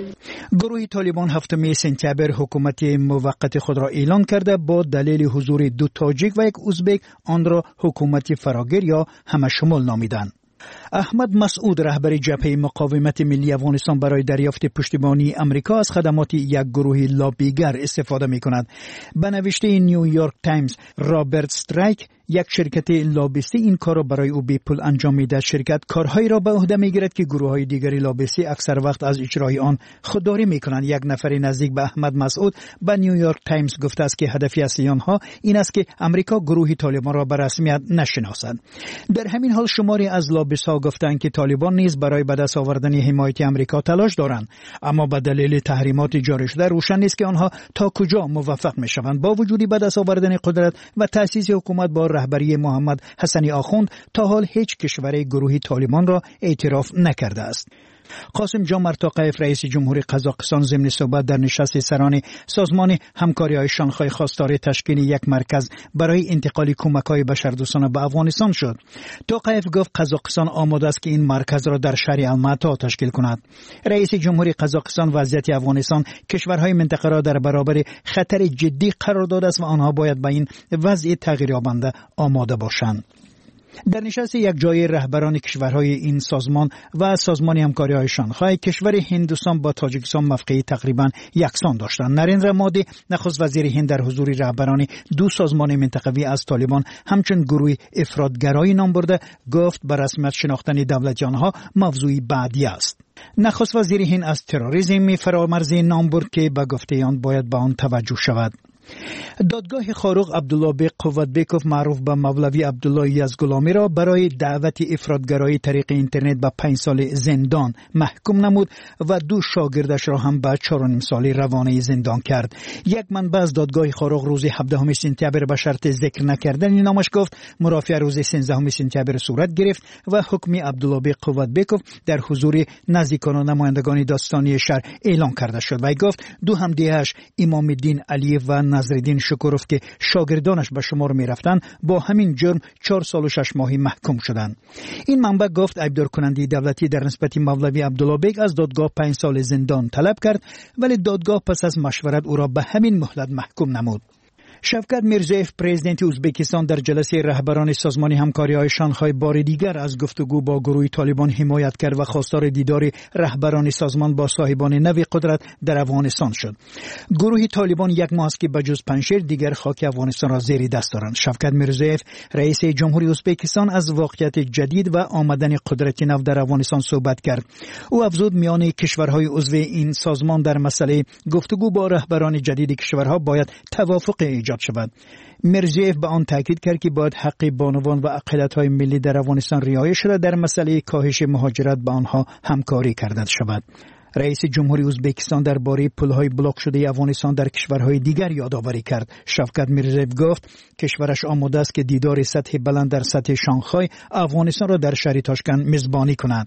Speaker 4: گروه طالبان 7 سپتامبر حکومت موقت خود را اعلان کرده با دلیل حضور 2 تاجیک و 1 ازبک آن را حکومت فراگیر یا همشمول نامیدند. احمد مسعود رهبر جبهه مقاومت ملی افغانستان برای دریافت پشتیبانی امریکا از خدمات یک گروه لابیگر استفاده می‌کند. به نوشته نیویورک تایمز، رابرت استرایک یک شرکت لابیستی این کار را برای او بی پول انجام می‌دهد. شرکت کارهایی را به عهده می‌گیرد که گروه‌های دیگری لابیستی اکثر وقت از اجرای آن خودداری می‌کنند. یک نفر نزدیک به احمد مسعود به نیویورک تایمز گفته است که هدف اصلی آنها این است که امریکا گروه طالبان را به رسمیت نشناسد. در همین حال شماری از لابیست‌ها گفتند که طالبان نیز برای به دست آوردن حمایت امریکا تلاش دارند، اما به دلیل تحریمات جاری شده روشن نیست که آنها تا کجا موفق می‌شوند. با وجود به دست آوردن قدرت و تأسیس حکومت با رهبری محمد حسنی آخوند، تا حال هیچ کشور گروه طالبان را اعتراف نکرده است. قاسم جان مرتاقیف رئیس جمهوری قزاقستان ضمن صحبت در نشست سران سازمان همکاری‌های شانگهای خواستار تشکیل یک مرکز برای انتقال کمک‌های بشردوستانه به افغانستان شد. توقیف گفت قزاقستان آماده است که این مرکز را در شهر الماتا تشکیل کند. رئیس جمهوری قزاقستان وضعیت افغانستان کشورهای منطقه را در برابر خطر جدی قرار داده است و آنها باید به این وضع تغییریابنده آماده باشند. در نشست یک جای رهبران کشورهای این سازمان و سازمان همکاری‌های شانگهای، کشور هندوستان با تاجیکستان موقعی تقریبا یکسان داشتند. نریندرا مودی نخست وزیر هند در حضور رهبران 2 سازمان منطقوی از طالبان همچون گروه افراطگرایی نام برده، گفت به رسمیت شناختن دولت آنها موضوعی بعدی است. نخست وزیر هند از تروریسم فرامرزی نام برد که به گفته آن باید به آن توجه شود. دادگاه خاروق عبدالله بیگ قوتبیکوف معروف به مولوی عبدالله یزدگلامی را برای دعوت افراطگرایی طریق اینترنت به 5 سال زندان محکوم نمود و 2 شاگردش را هم به 4.5 سال روانه زندان کرد. یک منبع از دادگاه خاروق روز 17 سپتامبر به شرط ذکر نکردن نامش گفت مرافعه روز 13 سپتامبر صورت گرفت و حکم عبدالله بیگ قوتبیکوف در حضور نزدیکان و نمایندگان داستانی شهر اعلام کرده شد و گفت 2 همدیه‌اش امام الدین علیف و نظرالدین شکوروف که شاگردانش به شمار می رفتن با همین جرم 4 سال و 6 ماهی محکوم شدند. این منبع گفت ایبدار کننده دولتی در نسبت مولوی عبدالله بیگ از دادگاه 5 سال زندان طلب کرد ولی دادگاه پس از مشورت او را به همین مهلت محکوم نمود. شفقت میرزیف پرزیدنت ازبکستان در جلسه رهبران سازمان همکاری‌های شانگهای بار دیگر از گفتگو با گروه طالبان حمایت کرد و خواستار دیدار رهبران سازمان با صاحبان نو قدرت در افغانستان شد. گروه طالبان یک ماه است که بجز پنجشیر دیگر خاک افغانستان را زیر دست دارند. شفقت میرزیف رئیس جمهوری ازبکستان از واقعیت جدید و آمدن قدرت نو در افغانستان صحبت کرد. او افزود میان کشورهای عضو این سازمان در مسئله گفتگو با رهبران جدید کشورها باید توافق ایجاد شود. میرزیف به آن تاکید کرد که باید حق بانوان و اقلیت‌های ملی در افغانستان رعایت شده در مسئله کاهش مهاجرت با آنها همکاری کرده شود. رئیس جمهوری ازبکستان درباره پل‌های بلاک شده افغانستان در کشورهای دیگر یادآوری کرد. شفقت میرزیف گفت کشورش آماده است که دیدار سطح بلند در سطح شانگهای افغانستان را در شهر تاشکند میزبانی کند.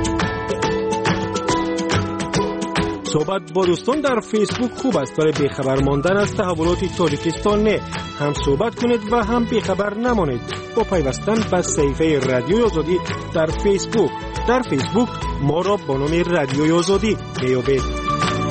Speaker 17: صحبت با دوستان در فیسبوک خوب است برای بیخبر ماندن از تحولات تاجیکستان نه. هم صحبت کنید و هم بیخبر نمانید با پیوستن به صفحه رادیوی آزادی در فیسبوک. در فیسبوک ما را با نام رادیوی آزادی بیابید.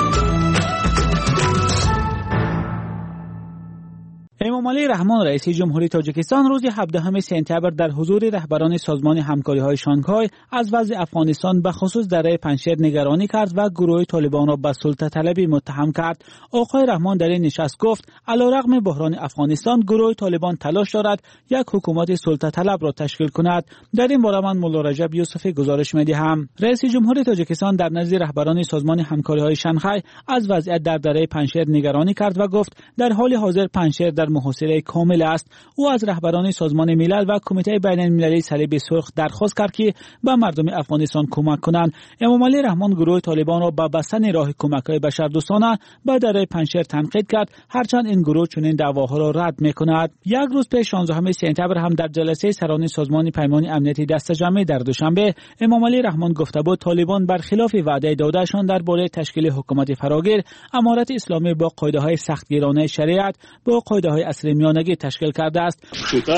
Speaker 18: امامعلی رحمان رئیس جمهوری تاجیکستان روز 17 سپتامبر در حضور رهبران سازمان همکاری‌های شانگهای از وضع افغانستان به خصوص دره پنجشیر نگرانی کرد و گروه طالبان را به سلطه طلبی متهم کرد. آقای رحمان در این نشست گفت علیرغم بحران افغانستان گروه طالبان تلاش دارد یک حکومت سلطه طلب را تشکیل کند. در این باره من مولا رجب یوسفی گزارش می‌دهم. رئیس جمهوری تاجیکستان در نزد رهبران سازمان همکاری‌های شانگهای از وضعیت در دره پنجشیر نگرانی کرد و گفت در حال حاضر پنجشیر در محاصره کامل است. او از رهبران سازمان ملل و کمیته بین المللی صلیب سرخ درخواست کرد که به مردم افغانستان کمک کنند. امامعلی رحمان گروه طالبان را به بستن راه کمک‌های بشردوستانه به دره پنجشیر تنقید کرد، هرچند این گروه چنین دعواها را رد می‌کند. یک روز پیش 16 سپتامبر هم در جلسه سران سازمان پیمان امنیتی دسته‌جمعی در دوشنبه امامعلی رحمان گفته بود طالبان برخلاف وعده دادهشان درباره تشکیل حکومت فراگیر امارت اسلامی با قاعده‌های سختگیرانه شریعت با قاعده‌های عصر میانگی تشکیل کرده است.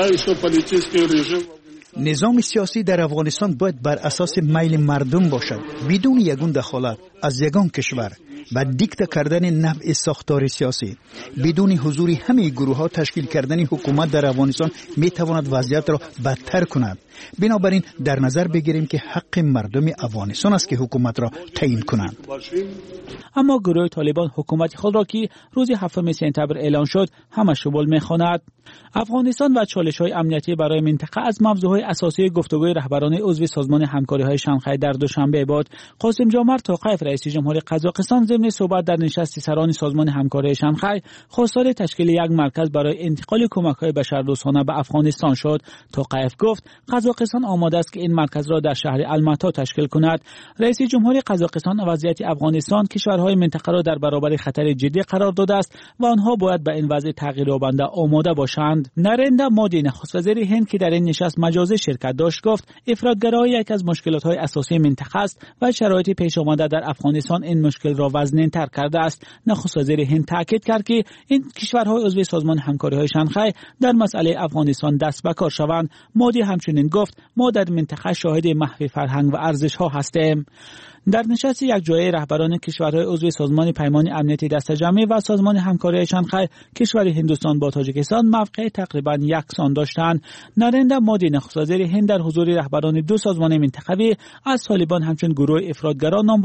Speaker 4: نظام سیاسی در افغانستان باید بر اساس میل مردم باشد، بدون یگان دخالت از یگان کشور و دیکته کردن نوع ساختار سیاسی. بدون حضور همه گروه‌ها تشکیل کردن حکومت در افغانستان میتواند وضعیت را بدتر کند. بنابراین در نظر بگیریم که حق مردم افغانستان است که حکومت را تعیین کنند.
Speaker 18: اما گروه طالبان حکومت خود را که روز 7 سپتامبر اعلان شد همه شمول می‌خواند. افغانستان و چالش‌های امنیتی برای منطقه از موضوعهای اساسی گفتگوی رهبران عضو سازمان همکاری‌های شانگهای در دوشنبه بود. قاسم جمعت توقیف رئیس جمهوری قزاقستان ضمن صحبت در نشست سران سازمان همکاری شانگهای خواستار تشکیل یک مرکز برای انتقال کمک‌های بشردوستانه به افغانستان شد. توقیف گفت قزاقستان آماده است که این مرکز را در شهر الماتا تشکیل کند. رئیس جمهوری قزاقستان وضعیت افغانستان کشورهای منطقه را در برابر خطر جدی قرار داده است و آنها باید به این وضع تغییرآونده آماده باشند. نرندرا مودی نخست وزیر هند که در این نشست مجازی شرکت داشت گفت افراطگرایی یک از مشکلات‌های اساسی منطقه است و شرایط پیش آمده در افغانستان این مشکل را وزن‌تر کرده است. نخست وزیر هند تاکید کرد که این کشورهای عضو سازمان همکاری‌های شانگهای در مسئله افغانستان دست به کار شوند. مودی همچنین گفت ما در منطقه شاهد محو فرهنگ و ارزش‌ها هستیم. در نشست یک جایه رهبران کشورهای عضو سازمان پیمان امنیتی دسته‌جمعی و سازمان همکاری شانگهای کشور هندوستان با تاجیکستان موقع تقریبا یکسان داشتند. نرندرا مودی نخست وزیر هند در حضور رهبران دو سازمان منطقوی از طالبان همچون گروه افراطگرا نام برده گفت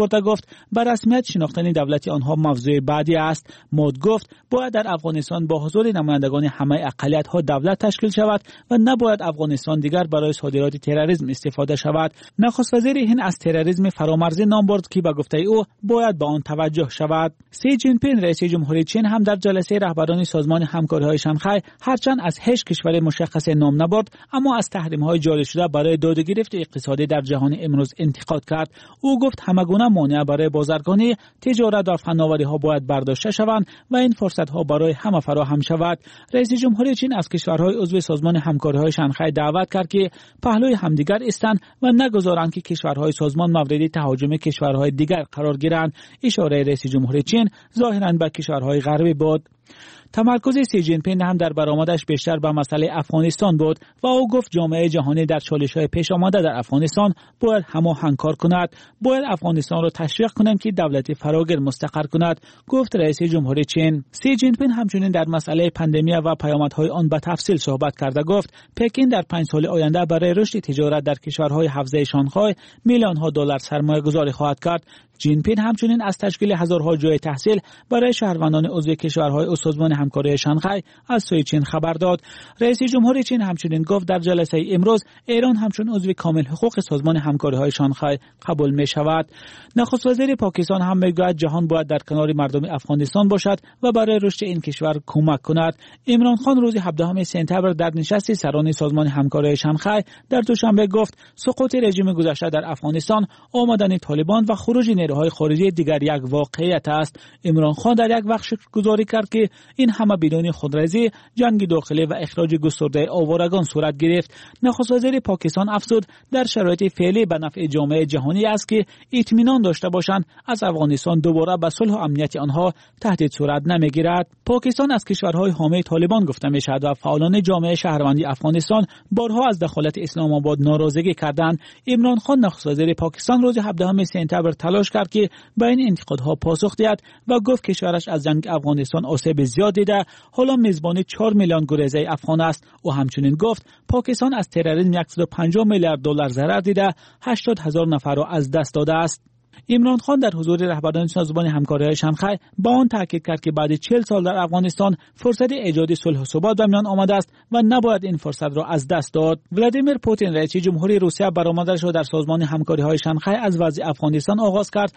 Speaker 18: گفت بر رسمیت شناختن دولت آنها موضوع بعدی است. مود گفت باید در افغانستان با حضور نمایندگان همه اقلیت‌ها دولت تشکیل شود و نباید افغانستان دیگر برای صادرات تروریسم استفاده شود. نخست وزیر هند از تروریسم فرامرزی نام برد که به گفته او باید به آن توجه شود. سی جین پینگ رئیس جمهوری چین هم در جلسه رهبران سازمان همکاری‌های شانگهای هرچند از هیچ کشور مشخص نام نبرد اما از تحریم‌های جاری شده برای دادگرفت اقتصادی در جهان امروز انتقاد کرد. او گفت همگونه مانع برای بازرگانی، تجارت و فناوری‌ها باید برداشته شوند و این فرصت‌ها برای همه فراهم شود. رئیس جمهوری چین از کشورهای عضو سازمان همکاری‌های شانگهای دعوت کرد که پهلوی همدیگر ایستند و نگذارند که کشورهای سازمان مورد تهاجم کشورهای دیگر قرار گیرند. اشاره رئیس جمهوری چین ظاهراً به کشورهای غربی بود. تمرکز سی جین پینگ هم در برآمدش بیشتر به مسئله افغانستان بود و او گفت جامعه جهانی در چالش‌های پیش آمده در افغانستان باید هماهنگ کار کند. باید افغانستان را تشویق کنیم که دولت فراگیر مستقر کند، گفت رئیس جمهوری چین. سی جین پینگ همچنین در مسئله پاندمی و پیامدهای آن به تفصیل صحبت کرده گفت پکین در 5 سال آینده برای رشد تجارت در کشورهای حوزه شانگهای میلیون‌ها دلار سرمایه‌گذاری خواهد کرد. جین پینگ همچنین از تشکیل هزارها جای تحصیل برای شهروندان عضو کشورهای سازمان همکاری شانگهای از سوی چین خبر داد. رئیس جمهوری چین همچنین گفت در جلسه امروز ایران همچون عضو کامل حقوق سازمان همکاری‌های شانگهای قبول می شود. نخست وزیر پاکستان هم میگوید جهان باید در کنار مردم افغانستان باشد و برای رشد این کشور کمک کند. عمران خان روز 17 سپتامبر در نشست سران سازمان همکاری شانگهای در دوشنبه گفت سقوط رژیم گذشته در افغانستان، آمدن طالبان و خروج نیروهای خارجی دیگر یک واقعیت است. عمران خان در یک وقت شکرگزاری کرد که این همه بدون خودرضی، جنگ داخلی و اخراج گسترده آوارگان صورت گرفت. نخست وزیر پاکستان افزود در شرایط فعلی به نفع جامعه جهانی است که اطمینان داشته باشند از افغانستان دوباره به صلح و امنیت آنها تهدید صورت نمیگیرد. پاکستان از کشورهای حامی طالبان گفته می شود و فعالان جامعه شهروندی افغانستان بارها از دخالت اسلام آباد ناراضگی کردند. عمران خان نخست وزیر پاکستان روز 17 سپتامبر تلاش کرد که به این انتقادها پاسخ دهد و گفت کشورش از جنگ افغانستان آسیب زیاد دیده، حالا میزبان 4 میلیون گریزه افغان است. او همچنین گفت پاکستان از تروریسم 150 میلیارد دلار ضرر دیده، 80,000 نفر را از دست داده است. عمران خان در حضور رهبران سازمان همکاری‌های شانگهای با آن تاکید کرد که بعد 40 سال در افغانستان فرصت ایجاد صلح و ثبات به میان آمده است و نباید این فرصت را از دست داد. ولادیمیر پوتین رئیس جمهوری روسیه برآمدش را در سازمان همکاری‌های شانگهای از وضع افغانستان آغاز کرد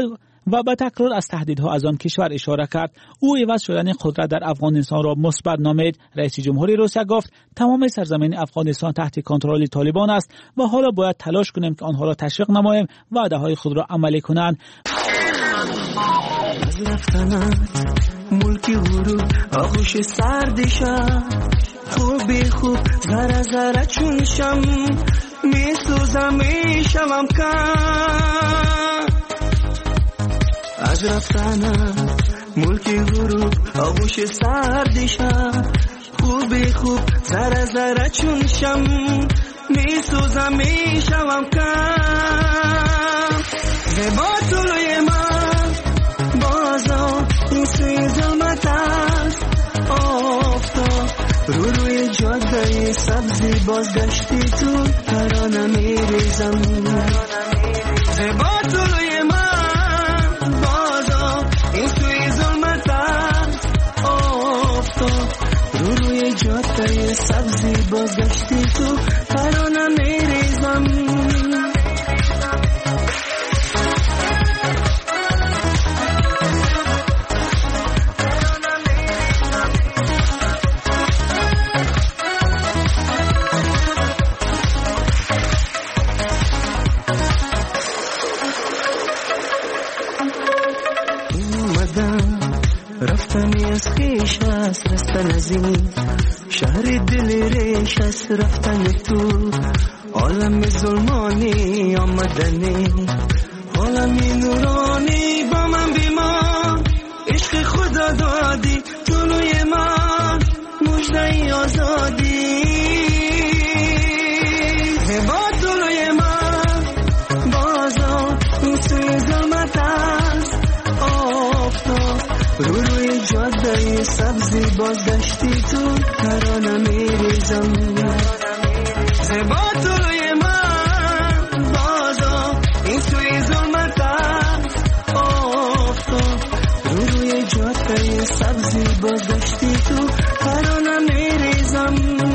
Speaker 18: و به تکرار از تهدیدها از آن کشور اشاره کرد. او عوض شدن قدرت در افغانستان را مثبت نامید. رئیس جمهوری روسیه گفت تمام سرزمین افغانستان تحت کنترل طالبان است و حالا باید تلاش کنیم که آنها را تشویق نماییم و وعده‌های خود را عملی کنند.
Speaker 6: از رفتنت ملکی ورود آغوش سردشم خوبی خوب ذره ذره چون شم میسوزم میشم کم از رفتنم ملکی غروب آغوش سردشم خوبی خوب ذره ذره چون شم میسوزم میشم کم زیبا طلوی من بازا این سوی ظلمت است آفتاب روی جاده سبزی بازگشتی تو ترانه میریزم زیبا طلوی من بازا این سوی ظلمت است آفتاب روی جاده سبزی بازگشتی تو ترانه میریزم رفتنی از خیش است رستن از این شهر دل ریش است رفتن تو عالم ظلمانی آمدنی عالمی نورانی با من بیمان عشق خدا دادی طلوی من مژده آزادی زیبا طلوی من بازا این سوی ظلمت است آفتاب روی جاده سبزی بازگشتی تو ترانه میریزم زیبا طلوی من بازا این سوی ظلمت است بازداشتی تو ترانم میریزم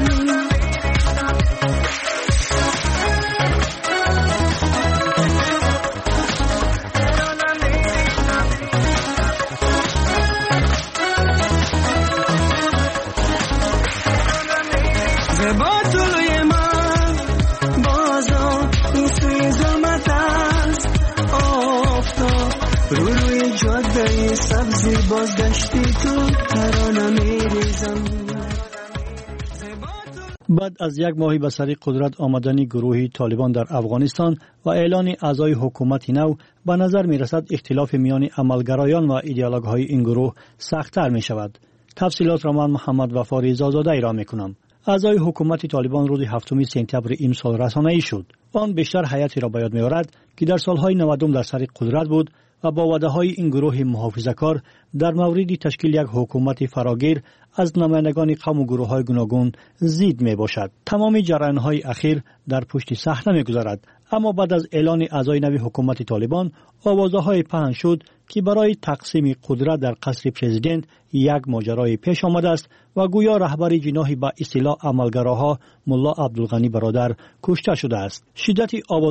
Speaker 6: با طلوع من بازا این سوی ظلمت است آفتاب روی جاده سبزی بازگشتی تو ترانه میریزم.
Speaker 18: بعد از یک ماهی به سر قدرت آمدن گروه طالبان در افغانستان و اعلان اعضای حکومت نو، به نظر می رسد اختلاف میان عملگرایان و ایدئولوژهای این گروه سخت‌تر می شود. تفصیلات را من محمد وفا رضازاده ارائه می کنم. اعضای حکومت طالبان روز 7 سپتامبر این سال رسانه‌ای شد. آن بیشتر هیئتی را به یاد می‌آورد که در سالهای 90 در سر قدرت بود و با وعده‌های این گروه محافظه‌کار در مورد تشکیل یک حکومت فراگیر از نمایندگان قوم و گروه‌های گوناگون زید میباشد. تمام جریان‌های اخیر در پشت صحنه می‌گذرد، اما بعد از اعلان اعضای نوی حکومت طالبان آوازه‌های پهن شد که برای تقسیم قدرت در قصر پرزیدنت یک ماجرای پیش آمده است و گویا رهبر جناح به اصطلاح عملگراها ملا عبدالغنی برادر کشته شده است. شدت